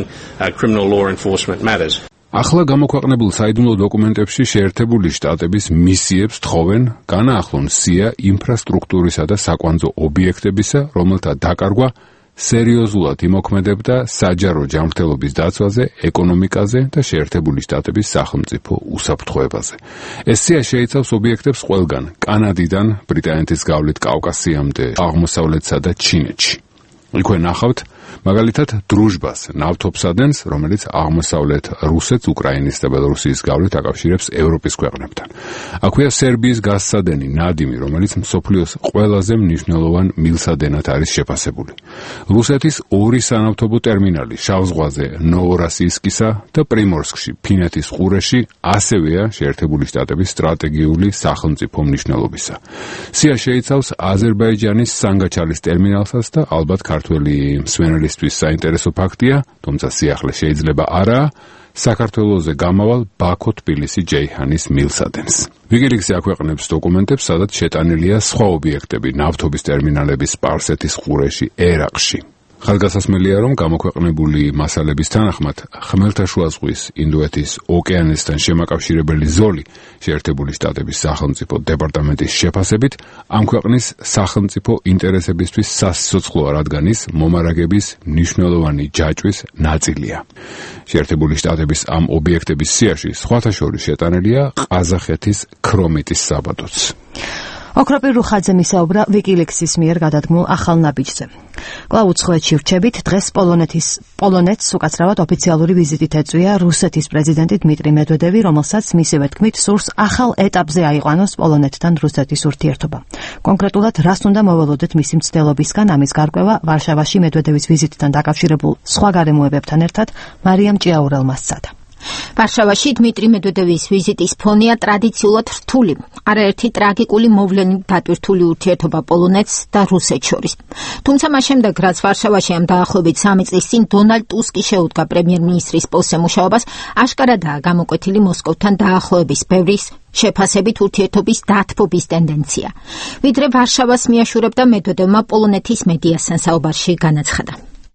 ახლა გამოქვეყნებულ საიდუმლო დოკუმენტებში შეერთებული შტატების მისიებს თხოვენ განაახლონ სია ინფრასტრუქტურისა და საკვანძო ობიექტებისა, რომელთა დაკარგვა სერიოზულად იმოქმედებდა საჯარო ჯანმრთელობის დაცვაზე, ეკონომიკაზე და შეერთებული შტატების სახელმწიფო უსაფრთხოებაზე. ეს სია შეიცავს ობიექტებს ყველგან, კანადიდან ბრიტანეთის გავლით კავკასიამდე, აღმოსავლეთსა და ჩინეთში. იქვე ნახავთ მაგალითად დრუჟბას, ნავთობსადენს, რომელიც აღმოსავლეთ რუსეთს, უკრაინის და ბელორუსიის გავლით აკავშირებს ევროპის ქვეყნებთან. აქვეა სერბიის გაზსადენი ნადიმი, რომელიც მსოფლიოს ყველაზე მნიშვნელოვან მილსადენად არის შეფასებული. რუსეთის ორი სანავთობო ტერმინალი შავ ზღვაზე, ნოვოროსიისკისა და პრიმორსკში, ფინეთის ყურეში, ასევეა შეერთებული შტატების სტრატეგიული სახელმწიფო მნიშვნელობისა. სია შეიცავს აზერბაიჯანის სანგაჩალის ტერმინალსაც და ალბათ ქართველი მსმენელისთვის საინტერესო ფაქტია, თუმცა სიახლე შეიძლება არაა, საქართველოზე გამავალ ბაქო-თბილისი-ჯეიჰანის მილსადენს. WikiLeaks აქვეყნებს დოკუმენტებს, სადაც შეტანილია სხვა ობიექტები ნავთობის ტერმინალების სპარსეთის ყურეში, ერაყში. ხალხგასასმელია, რომ გამოქვეყნებული მასალების თანახმად ხმელთაშუა ზღვის, ინდოეთის ოკეანესთან შემაკავშირებელი ზოლი შეერთებული შტატების სახელმწიფო დეპარტამენტის შეფასებით ამ ქვეყნის სახელმწიფო ინტერესებისთვის სასიცოცხლოა, რადგან ის მომარაგების მნიშვნელოვანი ჯაჭვის ნაწილია. შეერთებული შტატების ამ ობიექტების სიაში სხვათა შორის შეტანილია ყაზახეთის ქრომიტის საბადოც. ოქროპირ რუხაძე მისაუბრა WikiLeaks-ის მიერ გადადგმულ ახალ ნაბიჯზე. კვლავ უცხოეთში რჩებით, დღეს პოლონეთს უკაცრავად ოფიციალური ვიზიტით ეწვია რუსეთის პრეზიდენტი დმიტრი მედვედევი, რომელსაც მისივე თქმით სურს ახალ ეტაპზე აიყვანოს პოლონეთთან რუსეთის ურთიერთობა. კონკრეტულად, რას უნდა მოველოდეთ მისი მცდელობისგან, ამის გარკვევა ვარშავაში მედვედევის ვიზიტთან დაკავშირებულ სხვა გარემოებებთან ერთად მარიამ ჭიაურელმა სცადა. ვარშავაში დმიტრი მედვედევის ვიზიტის ფონია ტრადიციულად რთული, არაერთი ტრაგიკული მოვლენით დატვირთული ურთიერთობა პოლონეთს და რუსეთს შორის. თუმცა მას შემდეგ, რაც ვარშავაში ამ დაახლოებით 3 წლის წინ დონალდ ტუსკი შეუდგა პრემიერ-მინისტრის პოსტზე მუშაობას, აშკარადაა გამოკვეთილი მოსკოვთან დაახლოების ბევრის შეფასებით ურთიერთობის დათბობის ტენდენცია. ვიდრე ვარშავას მიაშურებდა, მედვედევმა პოლონეთის მედიასთან საუბარში განაცხადა.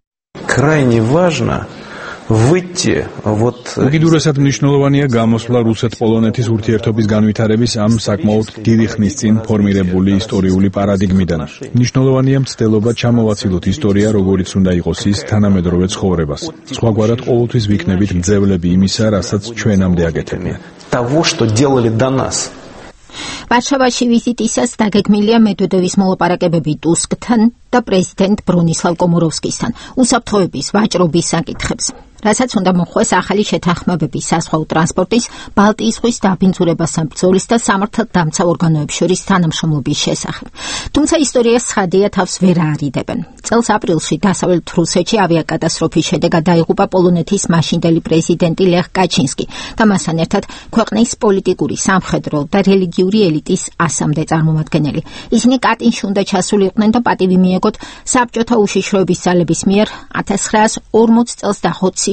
Крайне важно უკიდურესად მნიშვნელოვანია გამოსვლა რუსეთ-პოლონეთის ურთიერთობის განვითარების ამ საკმაოდ დიდი ხნის წინ ფორმირებული ისტორიული პარადიგმიდან. მნიშვნელოვანია მცდელობა ჩამოვაცილოთ ისტორია, როგორიც უნდა იყოს ის თანამედროვე ცხოვრებას. სხვაგვარად ყოველთვის ვიქნებით მძევლები იმისა, რასაც ჩვენამდე აკეთებდნენ. ვარშავაში ვიზიტისას დაგეგმილია მედვედევის მოლაპარაკებები ტუსკთან და პრეზიდენტ ბრონისლავ კომოროვსკისთან უსაფრთხოების ვაჭრობის საკითხებს. რასაც უნდა მოხდეს ახალი შეთანხმებები საზღვაო ტრანსპორტის, ბალტიის ზღვის დაბინძურებასთან ბრძოლის და სამართალდამცავ ორგანოებს შორის თანამშრომლობის შესახებ. თუმცა ისტორიას ცხადია თავს ვერ აარიდებენ. წელს აპრილში დასავლეთ რუსეთში ავიაკატასტროფის შედეგად დაიღუპა პოლონეთის მაშინდელი პრეზიდენტი ლეხ კაჩინსკი და მასთან ერთად ქვეყნის პოლიტიკური, სამხედრო და რელიგიური ელიტის 100-მდე წარმომადგენელი. ისინი კატინში უნდა ჩასულიყვნენ და პატივი მიეგოთ საბჭოთა უშიშროების ძალების მიერ 1940 წელს დახოცილი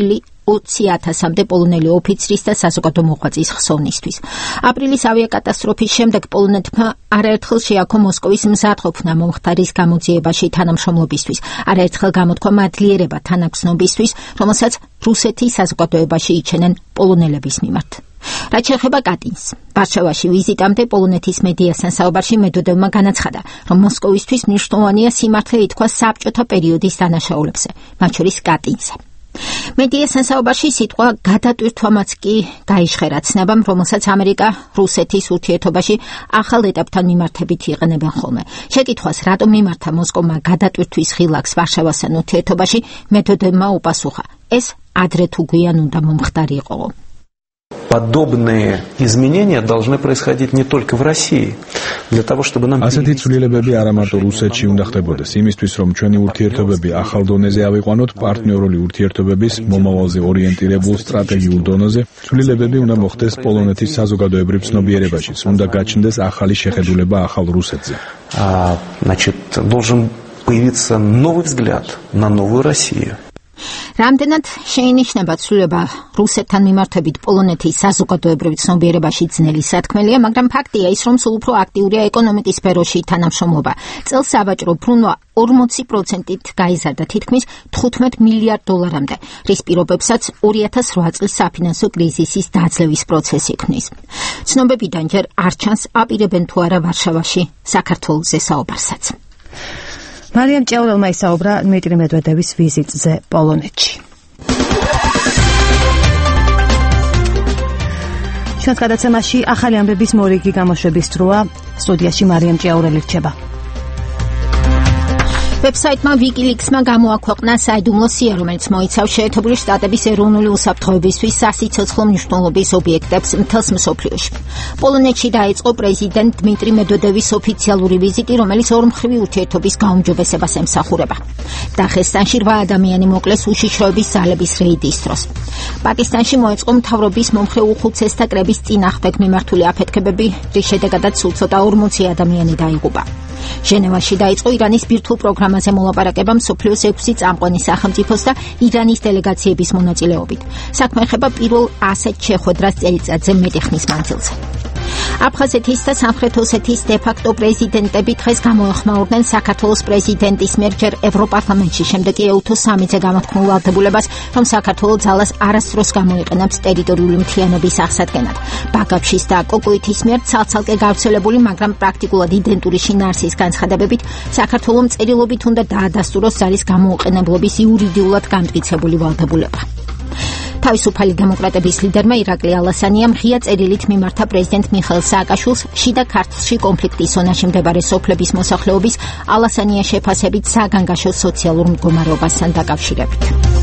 20,000-მდე პოლონელი ოფიცრის და საზოგადო მოღვაწის ხსოვნისთვის. აპრილის ავიაკატასტროფის შემდეგ პოლონეთმა არაერთხელ შეაქო მოსკოვის მზადყოფნა მომხდარის გამოძიებაში თანამშრომლობისთვის, არაერთხელ გამოთქვა მადლიერება თანაგზნობისთვის, რომელსაც რუსეთის საზოგადოებაში იჩენენ პოლონელების მიმართ. რაც შეეხება კატინს, ვარშავაში ვიზიტამდე პოლონეთის მედიასთან საუბარში მედვედევმა განაცხადა, რომ მოსკოვისთვის მნიშვნელოვანია სიმართლე ითქვა საბჭოთა პერიოდის დანაშაულებზე, მათ შორის კატინზე. მედიასთან საუბარში სიტყვა გადატვირთვამაც კი გაიშხერა ცნებამ, რომელსაც ამერიკა რუსეთის ურთიერთობაში ახალ ეტაპთან მიმართებით იყენებენ ხოლმე. შეკითხვას, რატომ მიმართა მოსკოვმა გადატვირთვის ღილაკს ვარშავასთან ურთიერთობაში, მედვედევმა უპასუხა, ეს ადრე თუ გვიან უნდა მომხდარიყო. Подобные изменения должны происходить не только в России, для того, чтобы нам... ასეთი ცვლილებები არა მარტო რუსეთში უნდა ხდებოდეს, იმისთვის, რომ ჩვენი ურთიერთობები ახალ დონეზე ავიყვანოთ, პარტნიორული ურთიერთობების მომავალზე ორიენტირებულ სტრატეგიულ დონეზე, ცვლილებები უნდა მოხდეს პოლონეთის საზოგადოებრივ ცნობიერებაშიც, უნდა გაჩნდეს ახალი შეხედულება ახალ რუსეთზე. Значит, должен появиться новый взгляд на новую Россию. რამდენად შეინიშნება ცვლილება რუსეთთან მიმართებით პოლონეთის საზოგადოებრივ ცნობიერებაში ძნელი სათქმელია, მაგრამ ფაქტია ის, რომ სულ უფრო აქტიურია ეკონომიკის სფეროში თანამშრომლობა. წელს სავაჭრო ბრუნვა 40%-ით გაიზარდა თითქმის $15 მილიარდამდე, რის პირობებსაც 2008 წლის საფინანსო კრიზისის დაძლევის პროცესი ქმნის. ცნობებიდან ჯერ არ ჩანს აპირებენ თუ არა ვარშავაში საქართველოზე საუბარსაც. მარიამ ჭეურელმა ისაუბრა დმიტრი მედვედევის ვიზიტზე პოლონეთში. ჩვენს გადაცემაში ახალი ამბების მორიგი გამოშვების დროა. სტუდიაში მარიამ ჭეურელი რჩება. ვებსაიტმა WikiLeaks-მა გამოაქვეყნა საიდუმლო სია, რომელიც მოიცავს შეერთებული შტატების ეროვნული უსაფრთხოებისთვის სასიცოცხლო მნიშვნელობის ობიექტებს მთელს მსოფლიოში. პოლონეთში დაიწყო პრეზიდენტ დმიტრი მედვედევის ოფიციალური ვიზიტი, რომელიც ორმხრივი ურთიერთობის გაუმჯობესებას ემსახურება. დაღესტანში 8 ადამიანი მოკლეს უშიშროების ძალების რეიდის დროს. პაკისტანში მოეწყო მთავრობის მომხრე უხუცესთა კრების წინააღმდეგ მიმართული აფეთქებები, რის შედეგადაც სულ ცოტა 40 ადამიანი დაიღუპა. ჟენევაში დაიწყო ირანის ბირთვულ პროგრამაზე მოლაპარაკება მსოფლიოს 6 წამყვანი სახელმწიფოს და ირანის დელეგაციების მონაწილეობით. საქმე ეხება პირველ ასეთ შეხვედრას წელიწადზე მეტი ხნის მანძილზე. აფხაზეთის და სამხრეთ ოსეთის დე-ფაქტო პრეზიდენტები დღეს გამოეხმაურდნენ საქართველოს პრეზიდენტის მიერ ჯერ ევროპარლამენტში, შემდეგ კი EU-3-ზე გამოთქმულ ვალდებულებას, რომ საქართველო ძალას არასდროს გამოიყენებს ტერიტორიული მთლიანობის აღსადგენად. ბაგაფშის და კოკოითის მიერ ცალ-ცალკე გავრცელებული, მაგრამ პრაქტიკულად იდენტური შინაარსის განცხადებებით, საქართველომ წერილობით უნდა დაადასტუროს ძალის გამოუყენებლობის იურიდიულად გამტკიცებული ვალდებულება. თავისუფალი დემოკრატების ლიდერმა ირაკლი ალასანიამ ღია წერილით მიმართა პრეზიდენტ მიხეილ სააკაშვილს შიდა ქართლში კონფლიქტის ზონაში მდებარე სოფლების მოსახლეობის ალასანია შეფასებით საგანგაშო სოციალურ მდგომარეობასთან დაკავშირებით.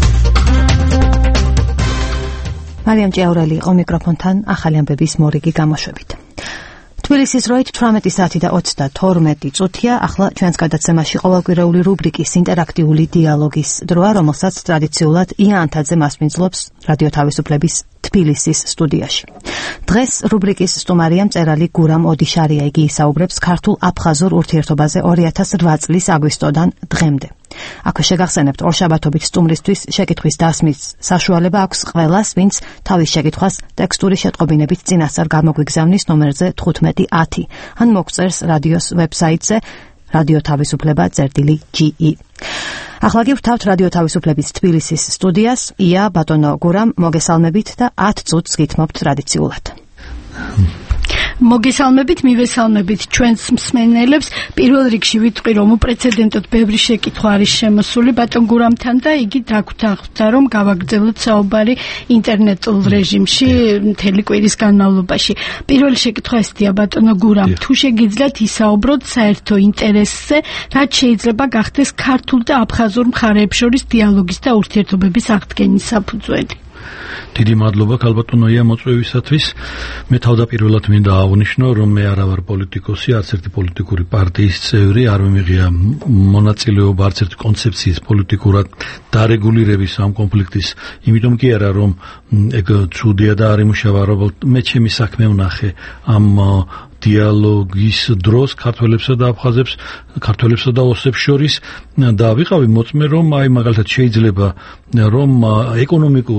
მარიამ ჭეურელი იყო მიკროფონთან ახალი ამბების მორიგი გამოშვებით. თბილისის დროით 18 საათი და 32 წუთია. ახლა ჩვენს გადაცემაში ყოველკვირეული რუბრიკის ინტერაქტიული დიალოგის დროა, რომელსაც ტრადიციულად ია ანთაძე მასპინძლობს რადიო თავისუფლების თბილისის სტუდიაში. დღეს რუბრიკის სტუმარია მწერალი გურამ ოდიშარია. იგი ისაუბრებს ქართულ-აფხაზურ ურთიერთობაზე 2008 წლის აგვისტოდან დღემდე. აქვე შეგახსენებთ, ორშაბათობით სტუმრისთვის შეკითხვის დასმის საშუალება აქვს ყველას, ვინც თავის შეკითხვას ტექსტური შეტყობინებით წინასწარ გამოგვიგზავნის ნომერზე 1510 ან მოგწერს რადიოს ვებსაიტზე radioთავისუფლება.ge. ახლა გივრთავთ რადიო თავისუფლების თბილისის სტუდიას. ია, ბატონო გურამ, მოგესალმებით და 10 წუთს გითმობთ ტრადიციულად. მოგესალმებით, მივესალმებით ჩვენს მსმენელებს. პირველ რიგში ვიტყვი, რომ უპრეცედენტოდ ბევრი შეკითხვა არის შემოსული ბატონ გურამთან და იგი დაგვთანხმდა, რომ გავაგრძელოთ საუბარი ინტერნეტულ რეჟიმში მთელი კვირის განმავლობაში. პირველი შეკითხვა ესია, ბატონო გურამ, თუ შეგიძლიათ ისაუბროთ საერთო ინტერესზე, რაც შეიძლება გახდეს ქართულ და აფხაზურ მხარეებს შორის დიალოგის და ურთიერთობების აღდგენის საფუძველი. დიდი მადლობა ქალბატონოია მოწვევისათვის. მე თავდაპირველად მინდა აღვნიშნო, რომ მე არა ვარ პოლიტიკოსი, არც ერთი პოლიტიკური პარტიის წევრი, არ მიმიღია მონაწილეობა არც ერთი კონცეფციის პოლიტიკურად დარეგულირების ამ კონფლიქტის. იმიტომ კი არა, რომ ეგ ცუდია და არ იმუშავა, რომ მე ჩემი საქმე ვნახე ამ დიალოგის დროს ქართველებსა და აფხაზებს, ქართველებსა და ოსებს შორის და ვიყავი მოწმე, რომ აი მაგალითად შეიძლება რომ ეკონომიკური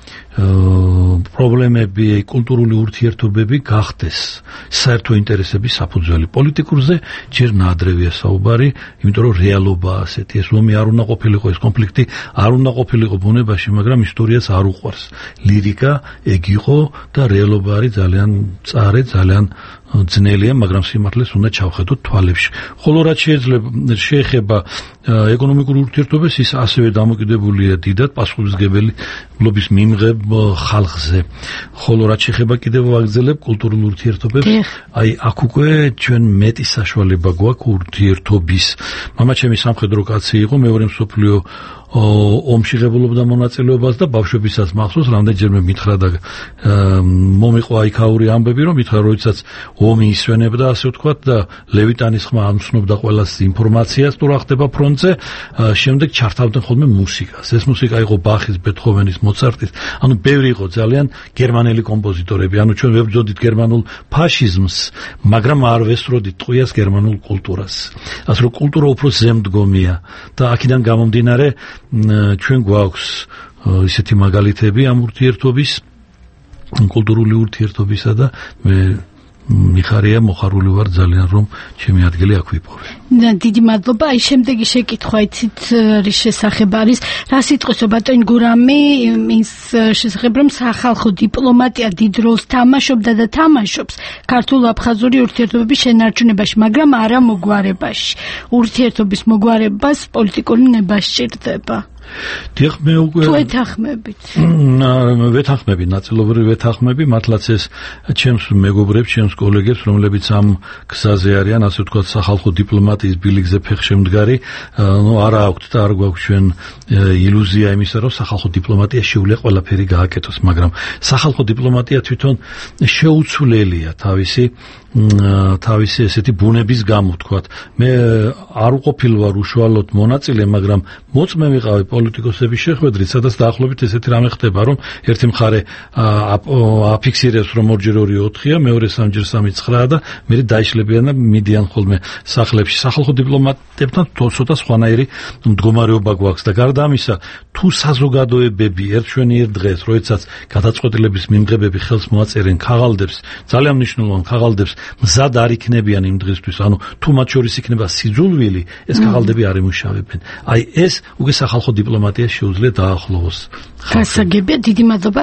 პრობლემები, კულტურული ურთიერთობები გახდეს საერთო ინტერესების საფუძველი. პოლიტიკურზე ჯერ ნაადრევია საუბარი, იმიტომ რომ რეალობაა ასეთი. ეს ომი არ უნდა ყოფილიყო, ეს კონფლიქტი არ უნდა ყოფილიყო ბუნებაში, მაგრამ ისტორიას არ უყვარს. ლირიკა ეგ იყო და რეალობა არის ძალიან მწარე, ძალიან ძნელია, მაგრამ სიმართლეს უნდა ჩავხედოთ თვალებში. ხოლო რაც შეეხება ეკონომიკურ ურთიერთობებს, ის ასევე დამოკიდებულია დიდად პასუხისმგებლობის მიმღებ ხალხზე. ხოლო რაც შეეხება კიდევ ვაგრძელებ კულტურულ ურთიერთობებს, აი აქ უკვე ჩვენ მეტი საშუალება გვაქვს ურთიერთობის. მამაჩემი სამხედრო კაცი იყო, მეორე მსოფლიო ომში ღებულობდა მონაწილეობას და ბავშვებისაც მახსოვს რამდენჯერმე მითხრა და მომიყვა იქაური ამბები, რომ მითხრა, როდესაც ომი ისვენებდა, ასე ვთქვათ, და ლევიტანის ხმა ამცნობდა ყველას ინფორმაციას თუ რა ხდება ფრონტზე, შემდეგ ჩართავდნენ ხოლმე მუსიკას. ეს მუსიკა იყო ბახის, ბეთჰოვენის, მოცარტის, ანუ ბევრი იყო ძალიან გერმანელი კომპოზიტორები. ანუ ჩვენ ვებრძოდით გერმანულ ფაშიზმს, მაგრამ არ ვესწროდით ტყვიას გერმანულ კულტურას. ასე რომ კულტურა უფრო ზემდგომია და აქედან გამომდინარე ჩვენ გვაქვს ისეთი მაგალითები ამ ურთიერთობის, კულტურული ურთიერთობისა და მე მიხარია, მოხარული ვარ ძალიან, რომ ჩემი ადგილი აქ ვიპოვე. დიდი მადლობა. აი შემდეგი შეკითხვა იცით რის შესახებ არის, რა სიტყვისო ბატონი გურამი ის შესახებ, რომ სახალხო დიპლომატია დიდ როლს თამაშობდა და თამაშობს ქართულ-აფხაზური ურთიერთობების შენარჩუნებაში, მაგრამ არა მოგვარებაში. ურთიერთობის მოგვარებას პოლიტიკური ნება სჭირდება. დიახ, მე უკვე ვეთანხმები, ნაწილობრივ ვეთანხმები, მართლაც ეს ჩემს მეგობრებს, ჩემს კოლეგებს, რომლებიც ამ გზაზე არიან, ასე ვთქვათ, სახალხო დიპლომატიის ბილიკზე ფეხშემდგარი, არა აქვთ და არ გვაქვს ჩვენ ილუზია იმისა, რომ სახალხო დიპლომატია შეუძლია ყველაფერი გააკეთოს, მაგრამ სახალხო დიპლომატია თვითონ შეუცვლელია თავისი ესეთი ბუნების გამო, ვთქვათ. მე არ ვყოფილ ვარ უშუალოდ მონაწილე, მაგრამ მოწმე ვიყავი პოლიტიკოსების შეხვედრით, სადაც დაახლოებით ესეთი რამე ხდება, რომ ერთი მხარე აფიქსირებს, რომ 2x2 4-ია, მეორე 3x3 და მე დაიშლებიან და მიდიან ხოლმე სახლებში. სახალხო დიპლომატებთან ცოტა სხვანაირი მდგომარეობა გვაქვს და გარდა ამისა, თუ საზოგადოებები ერთშვენიერ დღეს, როდესაც გადაწყვეტილების მიმღებები ხელს მოაწერენ ქაღალდებს, ძალიან მნიშვნელოვან ქაღალდებს, მზად არ იქნებიან იმ დღისთვის, ანუ თუ მათ შორის იქნება სიძულვილი, ეს ქაღალდები არ ემუშავებენ. აი ეს უკვე სახალხო დიპლომატია შეუძლია დაახლოვოს. გასაგებია, დიდი მადლობა.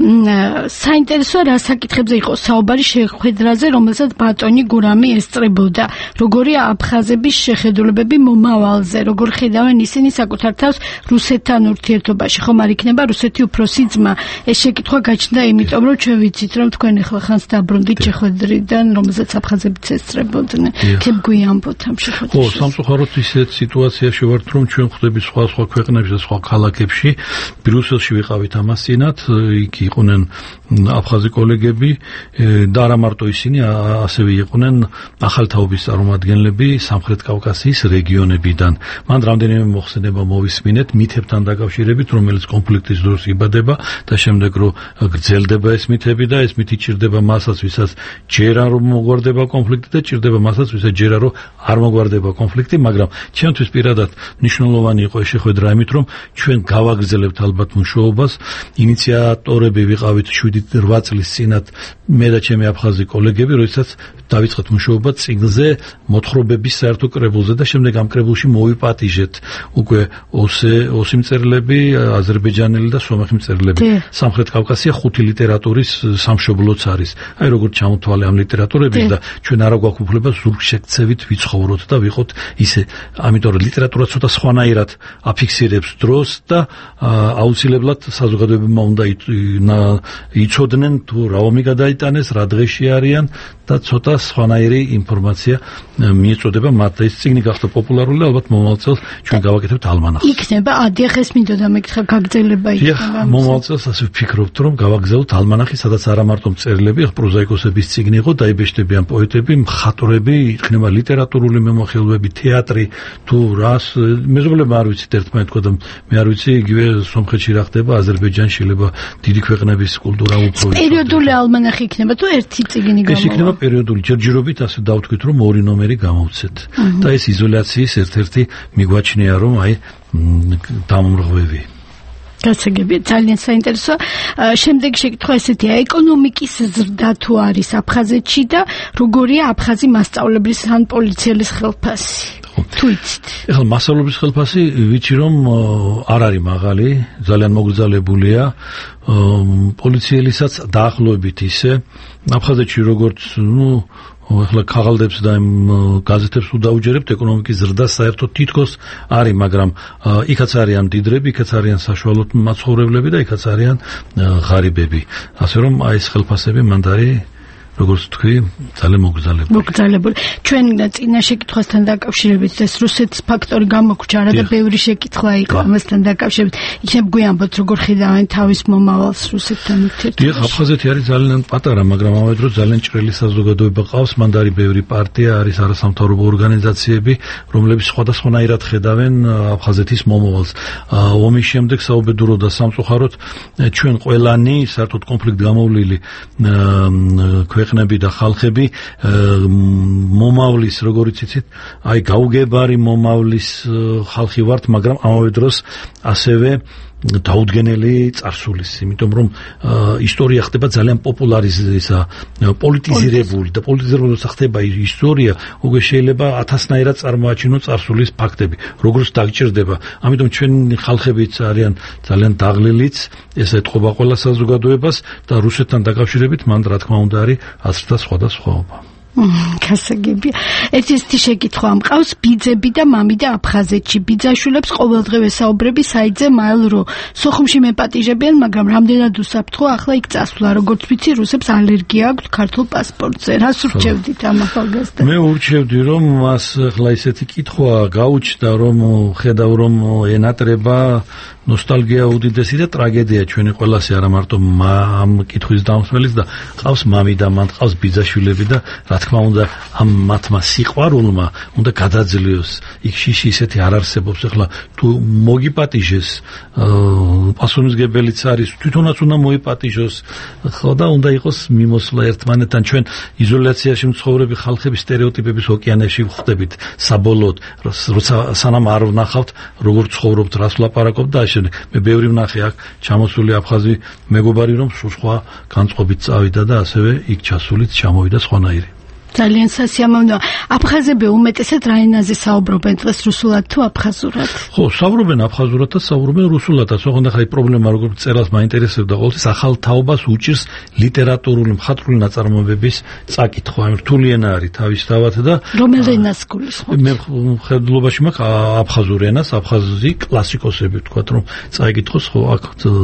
საინტერესოა რა საკითხებზე იყო საუბარი შეხვედრაზე, რომელსაც ბატონი გურამი ესწრებოდა. როგორია აფხაზების შეხედულებები მომავალზე, როგორ ხედავენ ისინი საკუთარ თავს რუსეთთან ურთიერთობაში, ხომ არ იქნება რუსეთი უფროსი ძმა? ეს შეკითხვა გაჩნდა იმიტომ, რომ ჩვენ ვიცით, რომ თქვენ ახლა ხანს დაბრუნდით შეხვედრიდან, რომელსაც აფხაზებიც ესწრებოდნენ. ხებ გვიამბოთ ამ შეხვედრაში? ხო, სამწუხაროდ ისეთ სიტუაციაში ვართ, რომ ჩვენ ხვდებით სხვა ქვეყნებში და სხვა ქალაქებში. ბრიუსელში ვიყავით ამას წინათ, იქ იყვნენ აფხაზი კოლეგები და არა მარტო ისინი, ასევე იყვნენ ახალთაობის წარმომადგენლები სამხრეთ კავკასიის რეგიონებიდან. მან რამდენიმე მოხსენება მოვისმინეთ მითებთან დაკავშირებით, რომელიც კონფლიქტის დროს იბადება და შემდეგ რომ გრძელდება ეს მითები და ეს მითი ჭირდება მასაც, ვისაც ჯერა რომ მოგვარდება კონფლიქტი და ჭირდება მასაც, ვისაც ჯერა რომ არ მოგვარდება კონფლიქტი, მაგრამ ჩემთვის პირადად მნიშვნელოვანი იყო ეს შეხვედრა იმით, რომ ჩვენ გავაგრძელებთ ალბათ მუშაობას. ინიციატორები ვიყავით 7-8 წლის წინათ მე და ჩემი აფხაზი კოლეგები, როდესაც დავიწყეთ მუშაობა წიგნზე მოთხრობების საერთო კრებულზე და შემდეგ ამ კრებულში მოვიპატიჟეთ უკვე ოსი მწერლები, აზერბაიჯანელი და სომეხი მწერლები. სამხრეთ კავკასია 5 ლიტერატურის სამშობლოც არის. აი როგორ ჩამოთვალე ამ ლიტერატურების და ჩვენ არა გვაქვს უფლება ზურგშექცევით ვიცხოვროთ და ვიყოთ ისე, ამიტომ რომ ლიტერატურა ცოტა სხვანაირად აფიქსირებს დროს და აუცილებლად საზოგადოებებმა უნდა იცოდნენ თუ რა ომი გადაიტანეს, რა დღეში არიან და ცოტა სხვანაირი ინფორმაცია მიეწოდება მათ. ეს წიგნი გახდა პოპულარული და ალბათ მომავალ წელს ჩვენ გავაკეთებთ ალმანახს. იქნება, ადიახ ეს მინდოდა მეკითხა გაგრძელება იქნება. მომავალ წელს ასე ვფიქრობთ, რომ გავაგზავნოთ ალმანახი, სადაც არა მარტო მწერლები, პროზაიკოსების წიგნი იყო, დაიბეჭდებიან პოეტები, მხატვრები, იქნება ლიტერატურული მემოხილვები, თეატრი, თუ რას, მეზობლებმა არ ვიცით ერთმანეთ თქვა და მე არ ვიცი, იგივე სომხეთში რა ხდება, აზერბაიჯანში შეიძლება დიდი ქვეყნების კულტურა უფრო პერიოდული ალმანახი იქნება თუ ერთი წიგნი გამოვა? ეს იქნება პერიოდული, ჯერჯერობით ასე დავთქვით, რომ 2 ნომერი გამოვცეთ. და ეს იზოლაციის ერთ-ერთი მიგვაჩნია, რომ აი დამომრღვევი. გასაგებია, ძალიან საინტერესო. შემდეგ შეკითხვა ესეთია, ეკონომიკის ზრდა თუ არის აფხაზეთში და როგორია აფხაზი მასწავლებლის ან პოლიციელის ხელფასი? თუ იცით. ეხლა მასწავლებლის ხელფასი ვიცი რომ არ არის მაღალი, ძალიან მოგრძალებულია. პოლიციელისაც დაახლოებით ისე. აფხაზეთში როგორც ეხლა ქაღალდებს და გაზეთებს უდაუჯერებთ ეკონომიკის ზრდა საერთოდ თითქოს არის, მაგრამ იქაც არიან მდიდრები, იქაც არიან საშუალო მაცხოვრებლები და იქაც არიან ღარიბები. ასე რომ აი ეს ხელფასები მანდ არის როგორც თქვი, ძალიან მოგრძალებული. ჩვენ წინა შეკითხვასთან დაკავშირებით ეს რუსეთის ფაქტორი გამოგვჭა და ბევრი შეკითხვა იყო ამასთან დაკავშირებით. იქნებ გვიანბოთ როგორ ხედავენ თავის მომავალს რუსეთთან ურთიერთობაში. დიახ, აფხაზეთი არის ძალიან პატარა, მაგრამ ამავე დროს ძალიან ჭრელი საზოგადოება ყავს, მანდ არის ბევრი პარტია, არის არასამთავრობო ორგანიზაციები, რომლებიც სხვადასხვანაირად ხედავენ აფხაზეთის მომავალს. ომის შემდეგ საუბედურო და სამწუხაროდ ჩვენ ყველანი საერთოდ კონფლიქტ გამოვლილი ქვეყნები და ხალხები მომავლის, როგორიც იცით, აი გაუგებარი მომავლის ხალხი ვართ, მაგრამ ამავე დროს ასევე დაუდგენელი წარსულის, იმიტომ რომ ისტორია ხდება ძალიან პოპულარიზება, პოლიტიზირებული და პოლიტიზირებული ხდება ისტორია, უკვე შეიძლება ათასნაირად წარმოაჩინოს წარსულის ფაქტები, როგორც დაგჭირდება. ამიტომ ჩვენი ხალხებიც არიან ძალიან დაღლილიც, ეს ეთყობა ყველა საზოგადოებას და რუსეთთან დაკავშირებით მან რა თქმა უნდა არის აზრთა სხვადასხვაობა. გასაგებია. ერთი შეკითხვა მყავს, ბიძები და მამი და აფხაზეთში. ბიძაშვილებს ყოველდღე ვესაუბრები საიტზე მაილ რო. სოხუმში მეპატიჟებიან, მაგრამ რამდენად უსაფრთხო ახლა იქ წასვლა. როგორც ვიცი, რუსებს ალერგია აქვს ქართულ პასპორტზე. რას ურჩევდით ამ ახალგაზრდას? მე ურჩევდი, რომ მას ახლა ისეთი კითხვა გაუჩნდა, რომ ხედავ რომ ენატრება ნოსტალგია უდიდესი და ტრაგედია ჩვენი ყველასი, არა მარტო ამ კითხვის დამსმელის და ყავს მამი და მან ყავს ბიძაშვილები და რა თქმა უნდა ამ მათმა სიყვარულმა უნდა გადაძლიოს. იქ შიში ისეთი არ არსებობს. ახლა თუ მოგიპატიჟეს პასუხისმგებელიც არის, თვითონაც უნდა მოიპატიჟოს, ხო და უნდა იყოს მიმოსვლა ერთმანეთთან. ჩვენ იზოლაციაში მცხოვრები ხალხები სტერეოტიპების ოკეანეში ვხვდებით საბოლოოდ, როცა სანამ არ ვნახავთ როგორ ცხოვრობთ, რას ვლაპარაკობთ და მე ბევრი ვნახე აქ ჩამოსული აფხაზი მეგობარი, რომ სულ სხვა განწყობით წავიდა და ასევე იქ ჩასულიც ჩამოვიდა სხვანაირი. ძალიან სასიამოვნოა. აფხაზები უმეტესად რა ენაზე საუბრობენ დღეს, რუსულად თუ აფხაზურად? ხო, საუბრობენ აფხაზურად და საუბრობენ რუსულადაც. ოღონდ ახლა პრობლემა როგორც წერას მაინტერესებდა, ყოველთვის ახალ თაობას უჭირს ლიტერატურული მხატვრული ნაწარმოებების წაკითხვა. რთული ენა არის თავისთავად და რომელ ენას გულისხმობთ? მე მხედველობაში მაქვს აფხაზურ ენას, აფხაზი კლასიკოსები ვთქვათ, რომ წაიკითხოს, ხო, აქ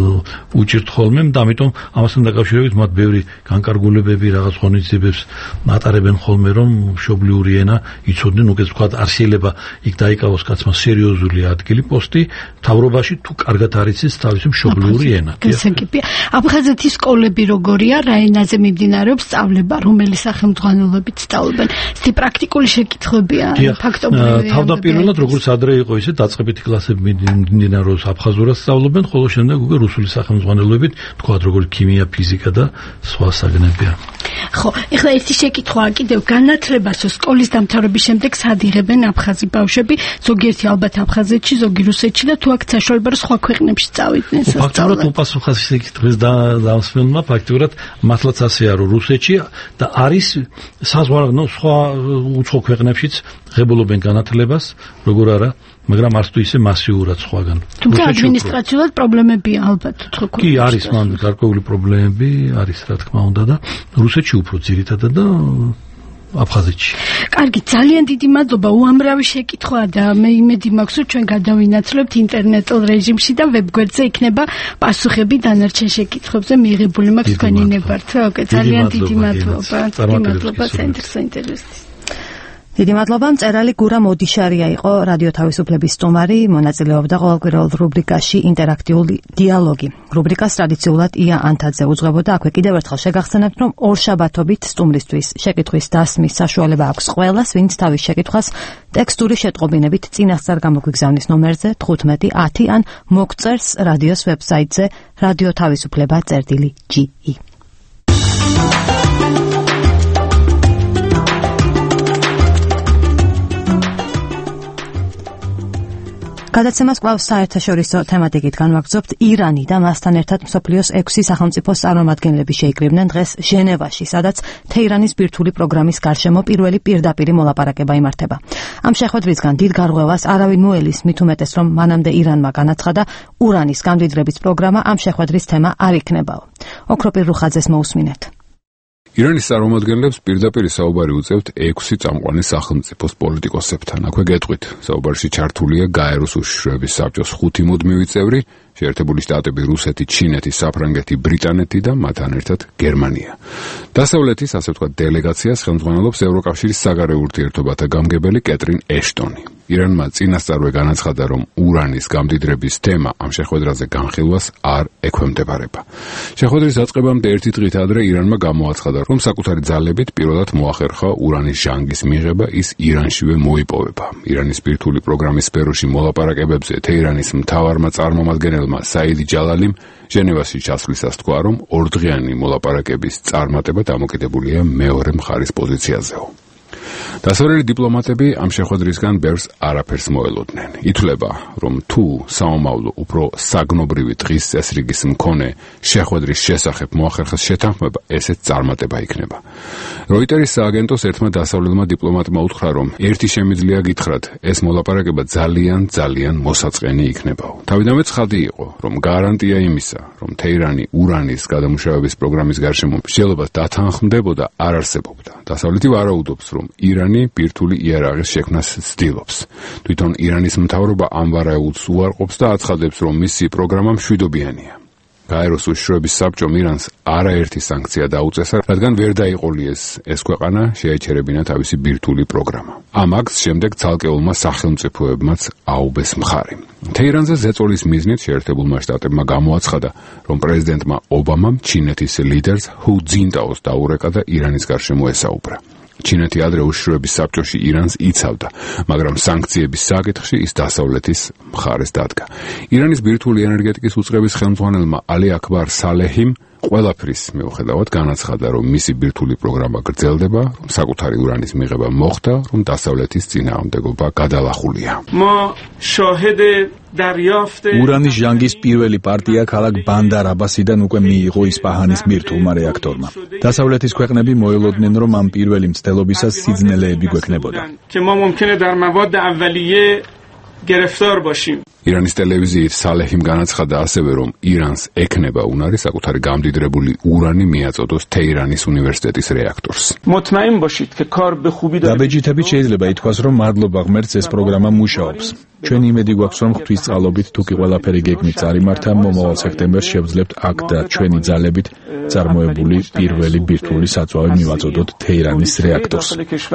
უჭირთ ხოლმე და ამიტომ ამასთან დაკავშირებით მათ ბევრი განკარგულებები, რაღაც ღონისძიებებს ატარებენ ხოლმე, რომ მშობლიური ენა იცოდნენ, უკეთ ვთქვათ, არ შეიძლება იქ დაიკავოს კაცმა სერიოზული ადგილი პოსტი მთავრობაში, თუ კარგად არ იცის თავისი მშობლიური ენა. გასაგებია. აფხაზეთის სკოლები როგორია, რა ენაზე მიმდინარეობს სწავლება, რომელი სახელმძღვანელობით სწავლობენ? ეს პრაქტიკული შეკითხვებია, ფაქტობრივია. თავდაპირველად როგორც ადრე იყო, ისე დაწყებითი კლასები მიმდინარეობს აფხაზურად სწავლობენ, ხოლო შემდეგ უკვე რუსული სახელმძღვანელობით, თქვათ, როგორც ქიმია, ფიზიკა და სხვა საგნებია. ხო, ეხლა ერთი შეკითხვაა კიდევ, განათლებას სკოლის დამთავრების შემდეგ სად იღებენ აფხაზი ბავშვები? ზოგიერთი ალბათ აფხაზეთში, ზოგი რუსეთში და თუ აქ საშუალება რომ სხვა ქვეყნებში წავიდნენ სასწავლებლად. ფაქტობრივად უპასუხა შეკითხვის დამსვლელმა, ფაქტობრივად მართლაც ასეა, რომ რუსეთში და არის საზღვაო სხვა უცხო ქვეყნებშიც ღებულობენ განათლებას, როგორ არა, მაგრამ არც თუ ისე მასიურად სხვაგან. თუმცა ადმინისტრაციულად პრობლემებია ალბათ უცხო ქვეყნებში. კი, არის მან გარკვეული პრობლემები, არის რა თქმა უნდა და რუსეთში უფრო ძირითადად და აფხაზეთში. კარგი, ძალიან დიდი მადლობა, უამრავი შეკითხვა და მე იმედი მაქვს, რომ ჩვენ გადავინაცვლებთ ინტერნეტულ რეჟიმში და ვებგვერდზე იქნება პასუხები დანარჩენ შეკითხვებზე მიღებული მაქვს თქვენი ნებართვა. ძალიან დიდი მადლობა. დიდი მადლობა საინტერესო. დიდი მადლობა. მწერალი გურამ ოდიშარია იყო რადიო თავისუფლების სტუმარი, მონაწილეობდა ყოველკვირეულ რუბრიკაში ინტერაქტიული დიალოგი. რუბრიკას ტრადიციულად ია ანთაძე უძღვებოდა. აქვე კიდევ ერთხელ შეგახსენებთ, რომ ორშაბათობით სტუმრისთვის შეკითხვის დასმის საშუალება აქვს ყველას, ვინც თავის შეკითხვას ტექსტური შეტყობინებით წინასწარ გამოგვიგზავნის ნომერზე 1510 ან მოგწერს რადიოს ვებსაიტზე radioთავისუფლება.ge. გადაცემას კვლავ საერთაშორისო თემატიკით განვაგრძობთ. ირანი და მასთან ერთად მსოფლიოს 6 სახელმწიფოს წარმომადგენლები შეიკრიბნენ დღეს ჟენევაში, სადაც თეირანის ბირთვული პროგრამის გარშემო პირველი პირდაპირი მოლაპარაკება იმართება. ამ შეხვედრისგან დიდ გარღვევას არავინ მოელის, მით უმეტეს რომ მანამდე ირანმა განაცხადა, ურანის გამდიდრების პროგრამა ამ შეხვედრის თემა არ იქნებაო. ოქროპირ რუხაძეს მოусმინეთ. ირანის წარმომადგენლებს პირდაპირ საუბარი უწევთ 6 წამყვანი სახელმწიფოს პოლიტიკოსებთან. აქვე გეტყვით, საუბარში ჩართულია გაეროს უშიშროების საბჭოს 5 მუდმივი წევრი, შეერთებული შტატები, რუსეთი, ჩინეთი, საფრანგეთი, ბრიტანეთი და მათთან ერთად გერმანია. დასავლეთის, ასე ვთქვათ, დელეგაციას ხელმძღვანელობს ევროკავშირის საგარეო ურთიერთობათა გამგებელი კეტრინ ეშტონი. ირანმა წინასწარვე განაცხადა, რომ ურანის გამდიდრების თემა ამ შეხვედრაზე განხილვას არ ექვემდებარება. შეხვედრის დაწყებამდე ერთი დღით ადრე ირანმა გამოაცხადა, რომ საკუთარი ძალებით პირველად მოახერხა ურანის ჟანგის მიღება, ის ირანშივე მოიპოვება. ირანის ბირთვული პროგრამის სფეროში მოლაპარაკებებზე თეირანის მთავარმა წარმომადგენელმა საიდი ჯალალიმ ჟენევაში ჩასვლისას თქვა, რომ ორდღიანი მოლაპარაკების წარმატება დამოკიდებულია მეორე მხარის პოზიციაზეო. დასავლელი დიპლომატები ამ შეხვედრისგან ბევრს არაფერს მოელოდნენ. ითვლება, რომ თუ საომავლო უფრო საგნობრივი დღის წესრიგის მქონე შეხვედრის შესახებ მოახერხეს შეთანხმება, ესეც წარმატება იქნება. როიტერის სააგენტოს ერთმა დასავლელმა დიპლომატმა უთხრა, რომ ერთი შემიძლია გითხრათ, ეს მოლაპარაკება ძალიან მოსაწყენი იქნებაო. თავიდანვე ცხადი იყო, რომ გარანტია იმისა, რომ თეირანი ურანის გადამუშავების პროგრამის გარშემო მსჯელობას დათანხმდებოდა, არ არსებობდა. დასავლეთი ვარაუდობს, რომ ირანი ბირთვული იარაღის შექმნას ცდილობს. თვითონ ირანის მთავრობა ამ ვარაუდს უარყოფს და აცხადებს, რომ მისი პროგრამა მშვიდობიანია. გაეროს უშიშროების საბჭომ ირანს არაერთი სანქცია დაუწესა, რადგან ვერ დაიყოლიეს ეს ქვეყანა შეეჩერებინა თავისი ბირთვული პროგრამა. ამ აქტს შემდეგ ცალკეულმა სახელმწიფოებმაც აუბეს მხარი. თეირანზე ზეწოლის მიზნით შეერთებულმა შტატებმა გამოაცხადა, რომ პრეზიდენტმა ობამამ ჩინეთის ლიდერს ჰუ ძინტაოს დაურეკა და ირანის გარშემო ესაუბრა. ჩინეთი ადრე უშიშროების საბჭოში ირანს იცავდა, მაგრამ სანქციების საკითხში ის დასავლეთის მხარეს დადგა. ირანის ბირთვული ენერგეტიკის უწყების ხელმძღვანელმა ალი აკბარ სალეჰიმ ყველაფრის მიუხედავად განაცხადა, რომ მისი ბირთვული პროგრამა გრძელდება, რომ საკუთარი ურანის მიღება მოხდა, რომ დასავლეთის წინააღმდეგობა გადალახულია. ურანის ჟანგის პირველი პარტია ქალაქ ბანდარ აბასიდან უკვე მიიღო ისპაჰანის ბირთვულმა რეაქტორმა. დასავლეთის ქვეყნები მოელოდნენ, რომ ამ პირველი მცდელობისას სიძნელეები გვექნებოდა. ირანის ტელევიზიით სალეჰიმ განაცხადა ასევე, რომ ირანს ექნება უნარი საკუთარი გამდიდრებული ურანი მიაწოდოს თეირანის უნივერსიტეტის რეაქტორს. დაბეჯითებით შეიძლება ითქვას, რომ მადლობა ღმერთს ეს პროგრამა მუშაობს. ჩვენ იმედი გვაქვს, რომ ღვთისწყალობით თუკი ყველაფერი გეგმით წარიმართა, მომავალ სექტემბერს შევძლებთ აქ და ჩვენი ძალებით წარმოებული პირველი ბირთვული საწვავი მივაწოდოთ თეირანის რეაქტორს.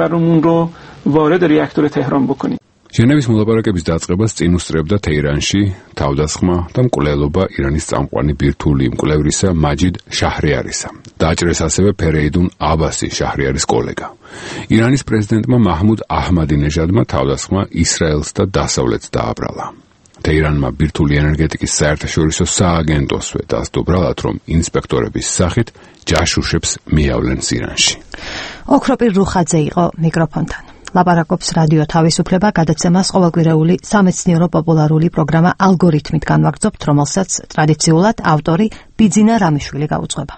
ჟენევის მოლაპარაკების დაწყებას წინ უსწრებდა თეირანში თავდასხმა და მკვლელობა ირანის წამყვანი ბირთვული მკვლევრისა მაჯიდ შაჰრიარისა. დააჭრეს ასევე ფერეიდუნ აბასი, შაჰრიარის კოლეგა. ირანის პრეზიდენტმა მაჰმუდ აჰმადინეჟადმა თავდასხმა ისრაელს და დასავლეთს დააბრალა. თეირანმა ბირთვული ენერგეტიკის საერთაშორისო სააგენტოსვე დასდო ბრალად, რომ ინსპექტორების სახით ჯაშუშებს მიავლენს ირანში. ოქროპირ რუხაძე იყო მიკროფონთან. ლაპარაკობს რადიო თავისუფლება, გადაცემას ყოველკვირეული სამეცნიერო პოპულარული პროგრამა ალგორითმით განვაგრძობთ, რომელსაც ტრადიციულად ავტორი ბიძინა რამიშვილი გაუძღვება.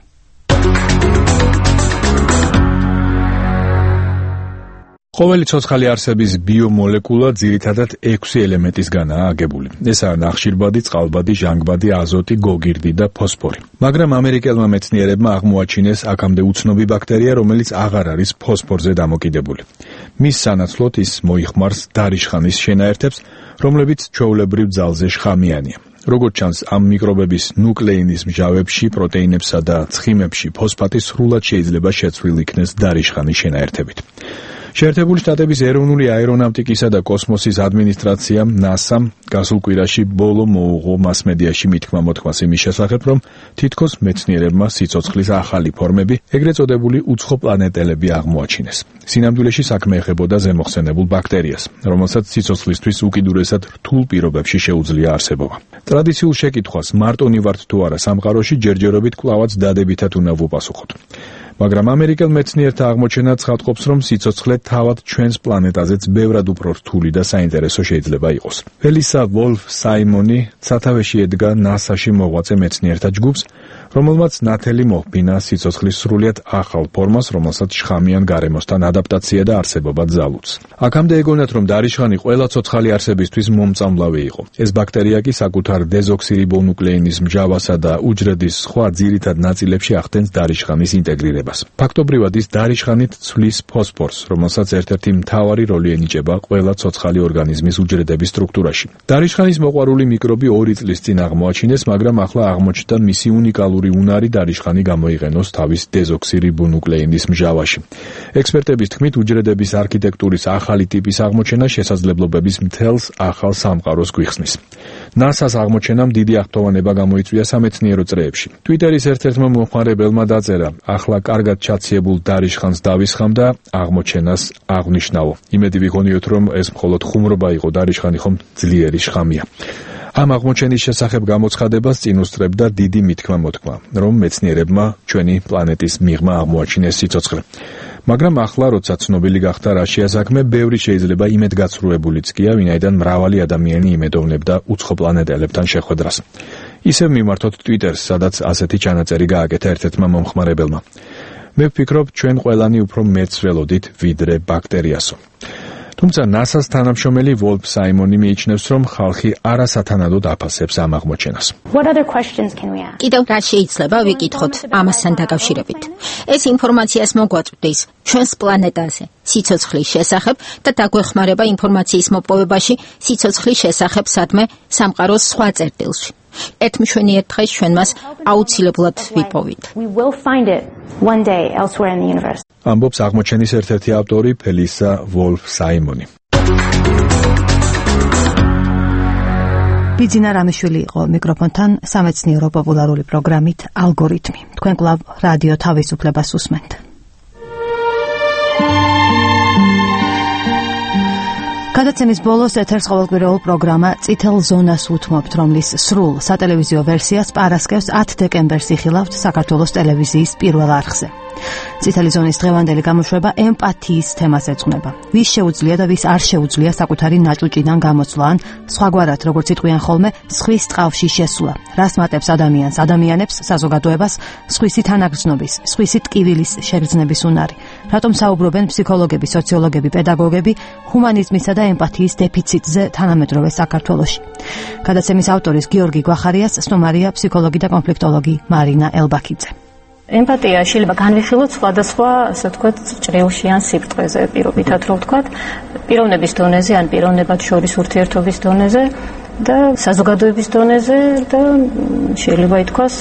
ყოველი ცოცხალი არსების ბიომოლეკულა ძირითადად 6 ელემენტისგანაა აგებული. ესაა ნახშირბადი, წყალბადი, ჟანგბადი, აზოტი, გოგირდი და ფოსფორი. მაგრამ ამერიკელმა მეცნიერებმა აღმოაჩინეს აქამდე უცნობი ბაქტერია, რომელიც აღარ არის ფოსფორზე დამოკიდებული. მის სანაცვლოდ ის მოიხმარს დარიშხანის შენაერთებს, რომლებიც ჩვეულებრივ ძალზე შხამიანია. როგორც ჩანს, ამ მიკრობების ნუკლეინის მჟავებში, პროტეინებსა და ცხიმებში ფოსფატი სრულად შეიძლება შეცვლილ იქნეს დარიშხანის შენაერთებით. შეერთებული შტატების ეროვნული აერონავტიკისა და კოსმოსის ადმინისტრაციამ NASA-მ გასულ კვირაში ბოლო მოუღო მასმედიაში მითქმა-მოთქმას იმის შესახებ, რომ თითქოს მეცნიერებმა სიცოცხლის ახალი ფორმები, ეგრეთ წოდებული უცხო პლანეტელები აღმოაჩინეს. სინამდვილეში საქმე ეხებოდა ზემოხსენებულ ბაქტერიას, რომელსაც სიცოცხლისთვის უკიდურესად რთულ პირობებში შეუძლია არსებობა. ტრადიციულ შეკითხვას მარტონი ვართ თუ არა სამყაროში ჯერჯერობით კვლავაც დადებითად უნდა ვუპასუხოთ. მაგრამ ამერიკელ მეცნიერთა აღმოჩენა ცხადყოფს, რომ სიცოცხლე თავად ჩვენს პლანეტაზეც ბევრად უფრო რთული და საინტერესო შეიძლება იყოს. ფელისა ვოლფ საიმონი სათავეში ედგა NASA-ში მოღვაწე მეცნიერთა ჯგუფს, რომელმაც ნათელი მოჰფინა სიცოცხლის სრულიად ახალ ფორმას, რომელსაც შხამიან გარემოსთან ადაპტაცია და არსებობა ძალუძს. აქამდე ეგონათ, რომ დარიშხანი ყველა ცოცხალი არსებისთვის მომწამლავი იყო. ეს ბაქტერია კი საკუთარ დეზოქსირიბონუკლეინის მჟავასა და უჯრედის სხვა ძირითად ნაწილებში ახდენს დარიშხანის ინტეგრირებას. ფაქტობრივად ის დარიშხანით ცვლის ფოსფორს, რომელსაც ერთ-ერთი მთავარი როლი ენიჭება ყველა ცოცხალი ორგანიზმის უჯრედების სტრუქტურაში. დარიშხანის მოყვარული მიკრობი 2 წლის წინ აღმოაჩინეს, მაგრამ ახლა აღმოჩნდა მისი უნიკალური უნარი დარიშხანი გამოიყენოს თავის დეზოქსირიბონუკლეინის მჟავაში. ექსპერტების თქმით, უჯრედების არქიტექტურის ახალი ტიპის აღმოჩენა შესაძლებლობების მთელს ახალ სამყაროს გვიხსნის. NASA-ს აღმოჩენამ დიდი აღფრთოვანება გამოიწვია სამეცნიერო წრეებში. Twitter-ის ერთ-ერთმა მომხმარებელმა დაწერა: "ახლა კარგად ჩაციებულ დარიშხანს დავისხამ და აღმოჩენას აღნიშნავ. იმედი ვიქონიოთ, რომ ეს მხოლოდ ხუმრობა იყო, დარიშხანი ხომ ძლიერი შხამია." ამ აღმოჩენის შესახებ გამოცხადებას წინ უსწრებდა დიდი მითქმა-მოთქმა, რომ მეცნიერებმა ჩვენი პლანეტის მიღმა აღმოაჩინეს სიცოცხლე. მაგრამ ახლა, როცა ცნობილი გახდა რაშია საქმე, ბევრი შეიძლება იმედგაცრუებულიც გია, ვინაიდან მრავალი ადამიანი იმედოვნებდა უცხო პლანეტელებთან შეხვედრას. ისევ მიმართოთ Twitter-ს, სადაც ასეთი ჩანაწერი გააკეთა ერთ-ერთმა მომხმარებელმა. მე ვფიქრობ, ჩვენ ყველანი უფრო მეც ველოდით, ვიდრე ბაქტერიასო. თუმცა NASA-ს თანამშრომელი ვოლფ საიმონი მიიჩნევს, რომ ხალხი არასათანადოდ აფასებს ამ აღმოჩენას. კიდევ რა შეიძლება ვიკითხოთ ამასთან დაკავშირებით? ეს ინფორმაციას მოგვაწვდის ჩვენს პლანეტაზე სიცოცხლის შესახებ და დაგვეხმარება ინფორმაციის მოპოვებაში სიცოცხლის შესახებ სადმე სამყაროს სხვა წერტილში. ერთ მშვენიერ დღეს ჩვენ მას აუცილებლად ვიპოვით. ამბობს აღმოჩენის ერთ-ერთი ავტორი ფელისა ვოლფ საიმონი. ბიძინა რამიშვილი იყო მიკროფონთან სამეცნიერო პოპულარული პროგრამით ალგორითმი. თქვენ კვლავ რადიო თავისუფლებას უსმენთ. გადაცემის ბოლოს ეთერს ყოველკვირეულ პროგრამა წითელ ზონას უთმობთ, რომლის სრულ სატელევიზიო ვერსიას პარასკევს 10 დეკემბერს იხილავთ საქართველოს ტელევიზიის პირველ არხზე. წითელი ზონის დღევანდელი გამოშვება ემპათიის თემას ეძღვნება. ვის შეუძლია და ვის არ შეუძლია საკუთარი ნაჭუჭიდან გამოცვლა ან სხვაგვარად, როგორც იტყვიან ხოლმე, სხვის წყალში შესვლა. რას მატებს ადამიანს, ადამიანებს, საზოგადოებას, სხვისი თანაგრძნობის, სხვისი ტკივილის შეგრძნების უნარი. რატომ საუბრობენ ფსიქოლოგები, სოციოლოგები, პედაგოგები ჰუმანიზმისა და ემპათიის დეფიციტზე თანამედროვე საქართველოში. გადაცემის ავტორის გიორგი გვახარიას სტუმარია ფსიქოლოგი და კონფლიქტოლოგი მარინა ელბაქიძე. ემპათია შეიძლება განვიხილოთ სხვადასხვა, ასე ვთქვათ, ჭრილში ან სიბრტყეზე, პირობითად რო ვთქვათ, პიროვნების დონეზე ან პიროვნებად შორის ურთიერთობის დონეზე და საზოგადოების დონეზე და შეიძლება ითქვას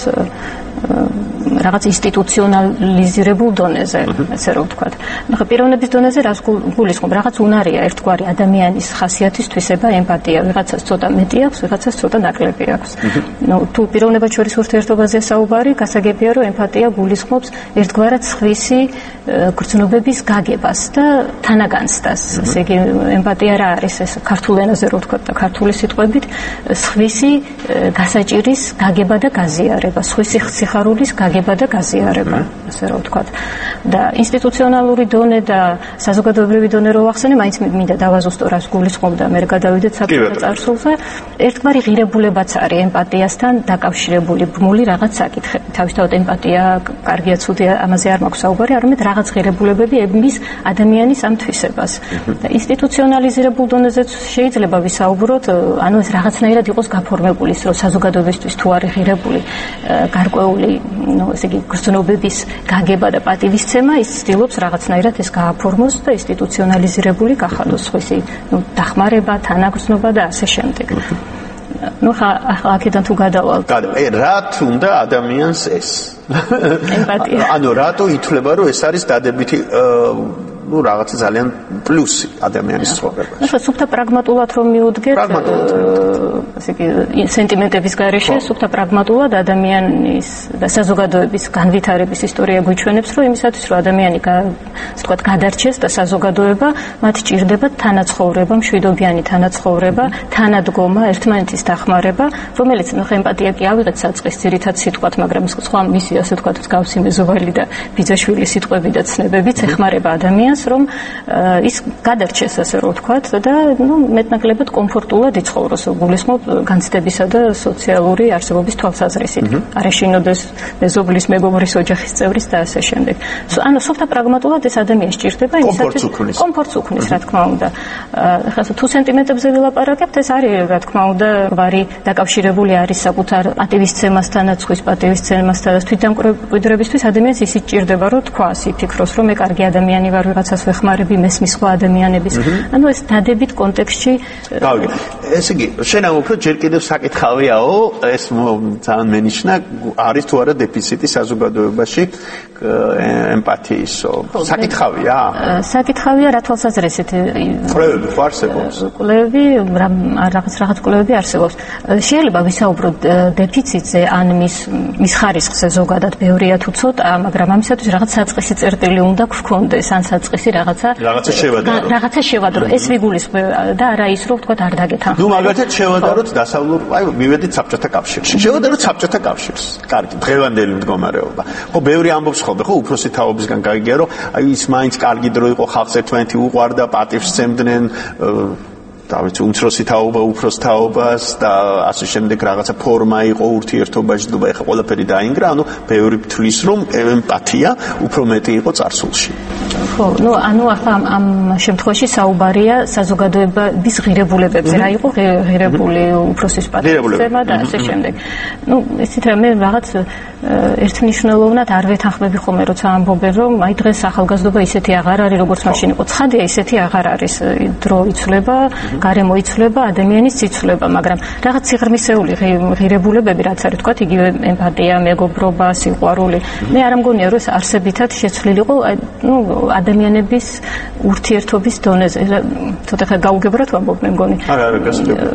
რაღაც ინსტიტუციონალიზირებულ დონეზე, ასე რომ ვთქვათ. ნახე, პიროვნების დონეზე რას გულისხმობ? რაღაც უნარია ერთგვარი ადამიანის ხასიათის თვისება ემპათია. ვიღაცას ცოტა მეტი აქვს, ვიღაცას ცოტა ნაკლები აქვს. თუ პიროვნებად შორის ურთიერთობაზე საუბარი, გასაგებია, რომ ემპათია გულისხმობს ერთგვარად სხვისი გრძნობების გაგებას და თანაგანცდას. ესე იგი, ემპათია რა არის? ეს ქართულ ენაზე რო ვთქვათ და ქართული სიტყვებით, სხვისი გასაჭირის გაგება და გაზიარება, სხვისი სიხარულის გაგება და გაზიარება, ასე რომ ვთქვათ. და ინსტიტუციონალური დონე და საზოგადოებრივი დონე რო ვახსენე, მაინც მინდა დავაზუსტო, რას გულისხმობდა, მე გადავიდეთ საკუთარ წარსულზე. ერთგვარი ღირებულებაც არის ემპათიასთან დაკავშირებული ბმული რაღაც საკითხები. თავისთავად ემპათია კარგია, ცუდია, ამაზე არ მაქვს საუბარი, არამედ რაღაც ღირებულებები ებმის ადამიანის ამ თვისებას. და ინსტიტუციონალიზირებულ დონეზეც შეიძლება ვისაუბროთ, ანუ ეს რაღაცნაირად იყოს გაფორმებული, ის რომ საზოგადოებისთვის თუ არის ღირებული, გარკვეული, ესე იგი, გრძნობების გაგება და პატივისცემა, ის ცდილობს რაღაცნაირად ეს გააფორმოს და ინსტიტუციონალიზირებული გახადოს სხვისი, დახმარება, თანაგრძნობა და ასე შემდეგ. ხა აქედან თუ გადავალთ. რა თუნდა ადამიანს ეს? ემპათია. ანუ რატო ითვლება, რომ ეს არის დადებითი ну რაღაცა ძალიან პლუსი ადამიანის ცხოვრებაში. ну სუფთა პრაგმატულად რომ მიუდგეთ, ასე იგი სენტიმენტების გარეშე სუფთა პრაგმატულად ადამიანის და საზოგადოების განვითარების ისტორია გვიჩვენებს, რომ იმისათვის რომ ადამიანი ასე ვთქვათ გადარჩეს და საზოგადოება მათ ჭირდება თანაცხოვრება, მშვიდობიანი თანაცხოვრება, თანადგომა, ერთმანეთის დახმარება, რომელიც ემპათია კი ავიღეთ საწყის ძირითად სიტყვად, მაგრამ სხვა მისი ასე ვთქვათ მსგავსი მეზობელი და ბიძაშვილის სიტყვები და ცნებებიც ეხმარება ადამიანს, რომ ის გადარჩეს ასე რომ ვთქვათ და ну მეტნაკლებად კომფორტულად იცხოვროს, გულისხმობ განცდებისა და სოციალური არსებობის თვალსაზრისით. არ ეშინოდეს მეზობლის, მეგობრის, ოჯახის წევრის და ასე შემდეგ. ანუ სოფთა პრაგმატულად ეს ადამიანს ჭირდება იმისათვის კომფორტს უქმნის, რა თქმა უნდა. ახლა თუ სენტიმენტებზე ვილაპარაკებთ, ეს არის რა თქმა უნდა გვარი დაკავშირებული არის საკუთარ პატივისცემასთანაც, ხვის პატივისცემასთანაც, თვითდამკვიდრებისთვის ადამიანს ისიც ჭირდება, რომ თქვას, იფიქროს, რომ მე კარგი ადამიანი ვარ, ვიღაცას ვეხმარები, მესმის სხვა ადამიანების. ანუ ეს დადებით კონტექსტში. გავიგე. ესე იგი, შენ ამ უფრო ჯერ კიდევ საკითხავიაო, ეს ძალიან მენიშნა, არის თუ არა დეფიციტი საზოგადოებაში ემპათიისო. საკითხავია? საკითხავია რა თვალსაზრისით? კვლევები ხო არსებობს? კვლევები, რაღაც კვლევები არსებობს. შეიძლება ვისაუბროთ დეფიციტზე, ან მის ხარისხზე ზოგადად ბევრია თუ ცოტა, მაგრამ ამისათვის რაღაც საწყისი წერტილი უნდა გქონდეს, ან საწყისი რაღაცა შევადრო. ეს ვიგულისხმებ და არა ის რომ ვთქვათ არ დაგეთანხმება. ნუ მაგალითად შევადაროთ დასავლურ, აი მივედით საბჭოთა კავშირში. შევადაროთ საბჭოთა კავშირს. კარგი, დღევანდელი მდგომარეობა. ხო, ბევრი ამბობს ხოლმე, ხო, უფროსი თაობისგან გაიგია, რომ აი ის მაინც კარგი დრო იყო, ხალხს ერთმანეთი უყვარდა, პატივს სცემდნენ, დავით უმცროსი თაობა უფროს თაობას და ასე შემდეგ რაღაცა ფორმა იყო ურთიერთობაში და ეხა ყველაფერი დაინგრა, ანუ ბევრი თვლის რომ ემპათია უფრო მეტი იყო წარსულში. ხო, ну, ანუ ახლა ამ შემთხვევაში საუბარია საზოგადოების ღირებულებებზე, რა იყო ღირებული უფროსის პატივისცემა და ასე შემდეგ. ну, ისეთ რა მე რაღაც ერთმნიშვნელოვნად არ ვეთანხმები ხოლმე, როცა ამბობენ, რომ აი დღეს ახალგაზრდობა ისეთი აღარ არის, როგორც მაშინ იყო. ცხადია, ისეთი აღარ არის. დრო იცვლება, გარემო იცვლება, ადამიანის იცვლება, მაგრამ რაღაც სიღრმისეული ღირებულებები, რაც არის თქვათ, იგივე ემპათია, მეგობრობა, სიყვარული. მე არ მგონია, რომ ეს არსებითად შეცვლილი იყო, ну, ადამიანების ურთიერთობის დონეზე. ცოტა ხა გაუგებროთ ვამბობ, მე მგონი. არა, გასაგებია.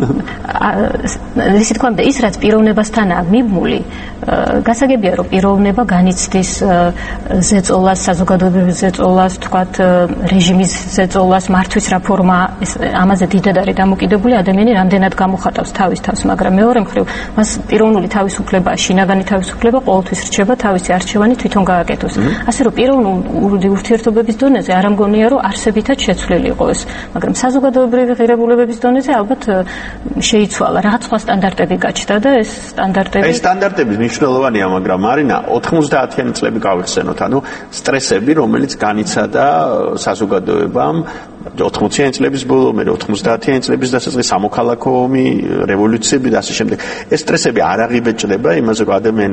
ისე თქვა, ის რაც პიროვნებასთანაა მიბმული, გასაგებია, რომ პიროვნება განიცდის ზეწოლას, საზოგადოებრივ ზეწოლას, თქვათ, რეჟიმის ზეწოლას, მართვის რეფორმა, ამაზე დიდად არის დამოკიდებული ადამიანი რამდენად გამოხატავს თავის თავს, მაგრამ მეორე მხრივ მას პიროვნული თავისუფლება, შინაგანი თავისუფლება ყოველთვის რჩება თავისი არჩევანი თვითონ გააკეთოს. ასე რომ პიროვნული ურთიერთობების დონეზე არ ამგონია, რომ არსებითად შეცვლილი იყო ეს, მაგრამ საზოგადოებრივი ღირებულებების დონეზე ალბათ შეიცვალა, რაღაც სხვა სტანდარტები გაჩნდა და ეს სტანდარტები მნიშვნელოვანია, მაგრამ მარინა 90-იანი წლები გავიხსენოთ, ანუ სტრესები, რომელიც განიცადა საზოგადოებამ 80-იანი წლების ბოლო, მე 90-იანი წლების დასაწყისი, სამოქალაქო ომი, რევოლუციები და ასე შემდეგ. ეს სტრესები არ აღიბეჭდება იმაზე, რომ ადამიანი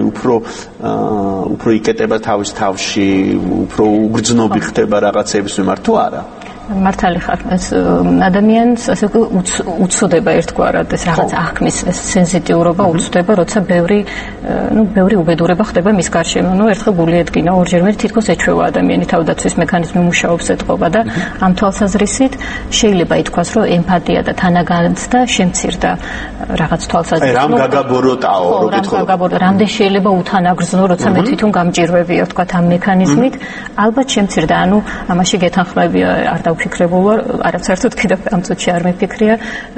უფრო იკეტება თავის თავში, უფრო უგრძნობი ხდება რაღაცების მიმართ თუ არა? მართალი ხარ, ეს ადამიანს ასე უცოდება ერთგვარად, ეს რაღაც აღქმის სენსიტიურობა უცდება, როცა ბევრი უბედურება ხდება მის გარშემო. ну, ერთხელ გული ედგინა, ორჯერმე თითქოს ეჩვევა ადამიანი, თავდაცვის მექანიზმი მუშაობს, ეთყობა და ამ თვალსაზრისით შეიძლება ითქვას, რომ ემპათია და თანაგანცდა შემცირდა რაღაც თვალსაზრისით. რამ გაგაბოროტაო, რო გითხო. რამდენ შეიძლება უთანაგრძნო, როცა მე თვითონ გამჭირვებია, თქვათ, ამ მექანიზმით, ალბათ შემცირდა. ანუ ამაში გეთანხმები არ ვფიქრებულ ვარ, არაფერტოდ კიდევ ამ წუთში არ მეფიქრია,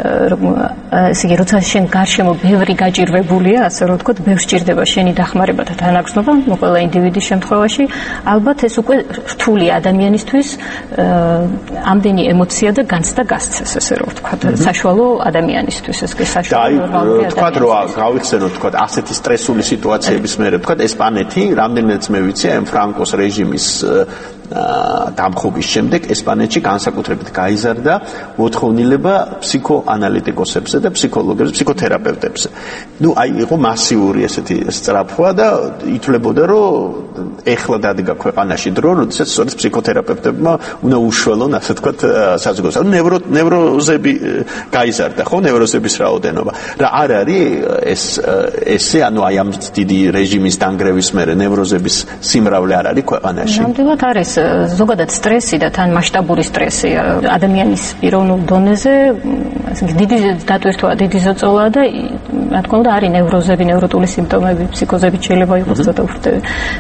ესე იგი, როცა შენ გარშემო ბევრი გაჭირვებულია, ასე რომ ვთქვათ, ბევრს ჭირდება შენი დახმარება და თანაგრძნობა, ყველა ინდივიდის შემთხვევაში, ალბათ ეს უკვე რთული ადამიანისთვის ამდენი ემოცია და განცდა გასცეს, ასე რომ ვთქვათ, საშუალო ადამიანისთვის, ეს კი საშუალო ნორმალური ადამიანისთვის. თქვათ, რომ გავიხსენოთ, თქვათ, ასეთი სტრესული სიტუაციების მერე, თქვათ, ესპანეთი, რამდენადაც მე ვიცი, ფრანკოს რეჟიმის დამხობის შემდეგ ესპანეთში განსაკუთრებით გაიზარდა მოთხოვნილება ფსიქოანალიტიკოსებზე და ფსიქოლოგებზე, ფსიქოთერაპევტებზე. ну, აი იყო მასიური ესეთი სწრაფვა და ითვლებოდა, რომ ეხლა დადგა ქვეყანაში დრო, როდესაც სწორედ ფსიქოთერაპევტებმა უნდა უშველონ, ასე ვთქვათ, საზოგადოებას. ანუ ნევროზები გაიზარდა, ხო, ნევროზების რაოდენობა. რა არ არის ესე, ანუ აი ამ დიდი რეჟიმის დანგრევის მერე ნევროზების სიმრავლე არ არის ქვეყანაში? ნამდვილად არის. ზოგადად სტრესი და თან მასშტაბური სტრესი ადამიანის პიროვნულ დონეზე დიდი დატვირთვა, დიდი ზოწოლა და რა თქმა უნდა არის ნევროზები, ნევროტული სიმპტომები, ფსიქოზები შეიძლება იყოს ცოტა უფრო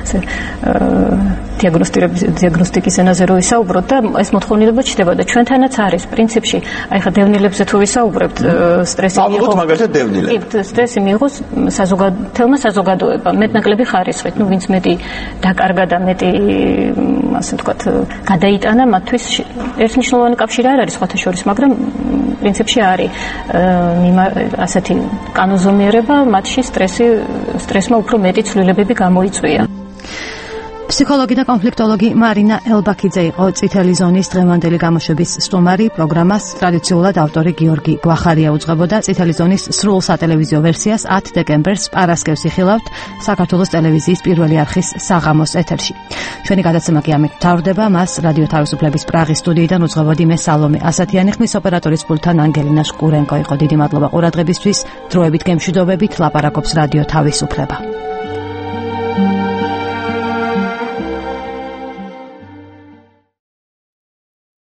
დიაგნოსტიკის ენაზე რო ვისაუბროთ და ეს მოთხოვნილება ჩდება და ჩვენთანაც არის პრინციპში, აი ხა დევნილებზე თუ ვისაუბრებთ, სტრესი მიიღოს მაგალითად დევნილები. სტრესი მიიღოს საზოგადოება, მეტნაკლები ხარისხით, ну ვინც მეტი დაკარგა და მეტი ასე ვთქვათ, გადაიტანა, მათთვის ერთნიშნულოვანი კავშირი არ არის სხვათა შორის, მაგრამ პრინციპში არის ასეთი კანონზომიერება, მათში სტრესმა უფრო მეტი ცვლილებები გამოიწვია. ფსიქოლოგი და კონფლიქტოლოგი მარინა ელბაქიძე იყო წითელი ზონის დღევანდელი გამოშვების სტუმარი. პროგრამას ტრადიციულად ავტორი გიორგი გვახარია უძღვებოდა. წითელი ზონის სრულ სატელევიზიო ვერსიას 10 დეკემბერს პარასკევს იხილავთ საქართველოს ტელევიზიის პირველი არხის საღამოს ეთერში. ჩვენი გადაცემა კი ამით მთავრდება. მას რადიო თავისუფლების პრაღის სტუდიიდან უძღვებოდი მე სალომე ასათიანი, ხმის ოპერატორის პულტთან ანგელინა შკურენკო იყო. დიდი მადლობა ყურადღებისთვის. დროებით გემშვიდობებით, ლაპარაკობს რადიო თავისუფლება.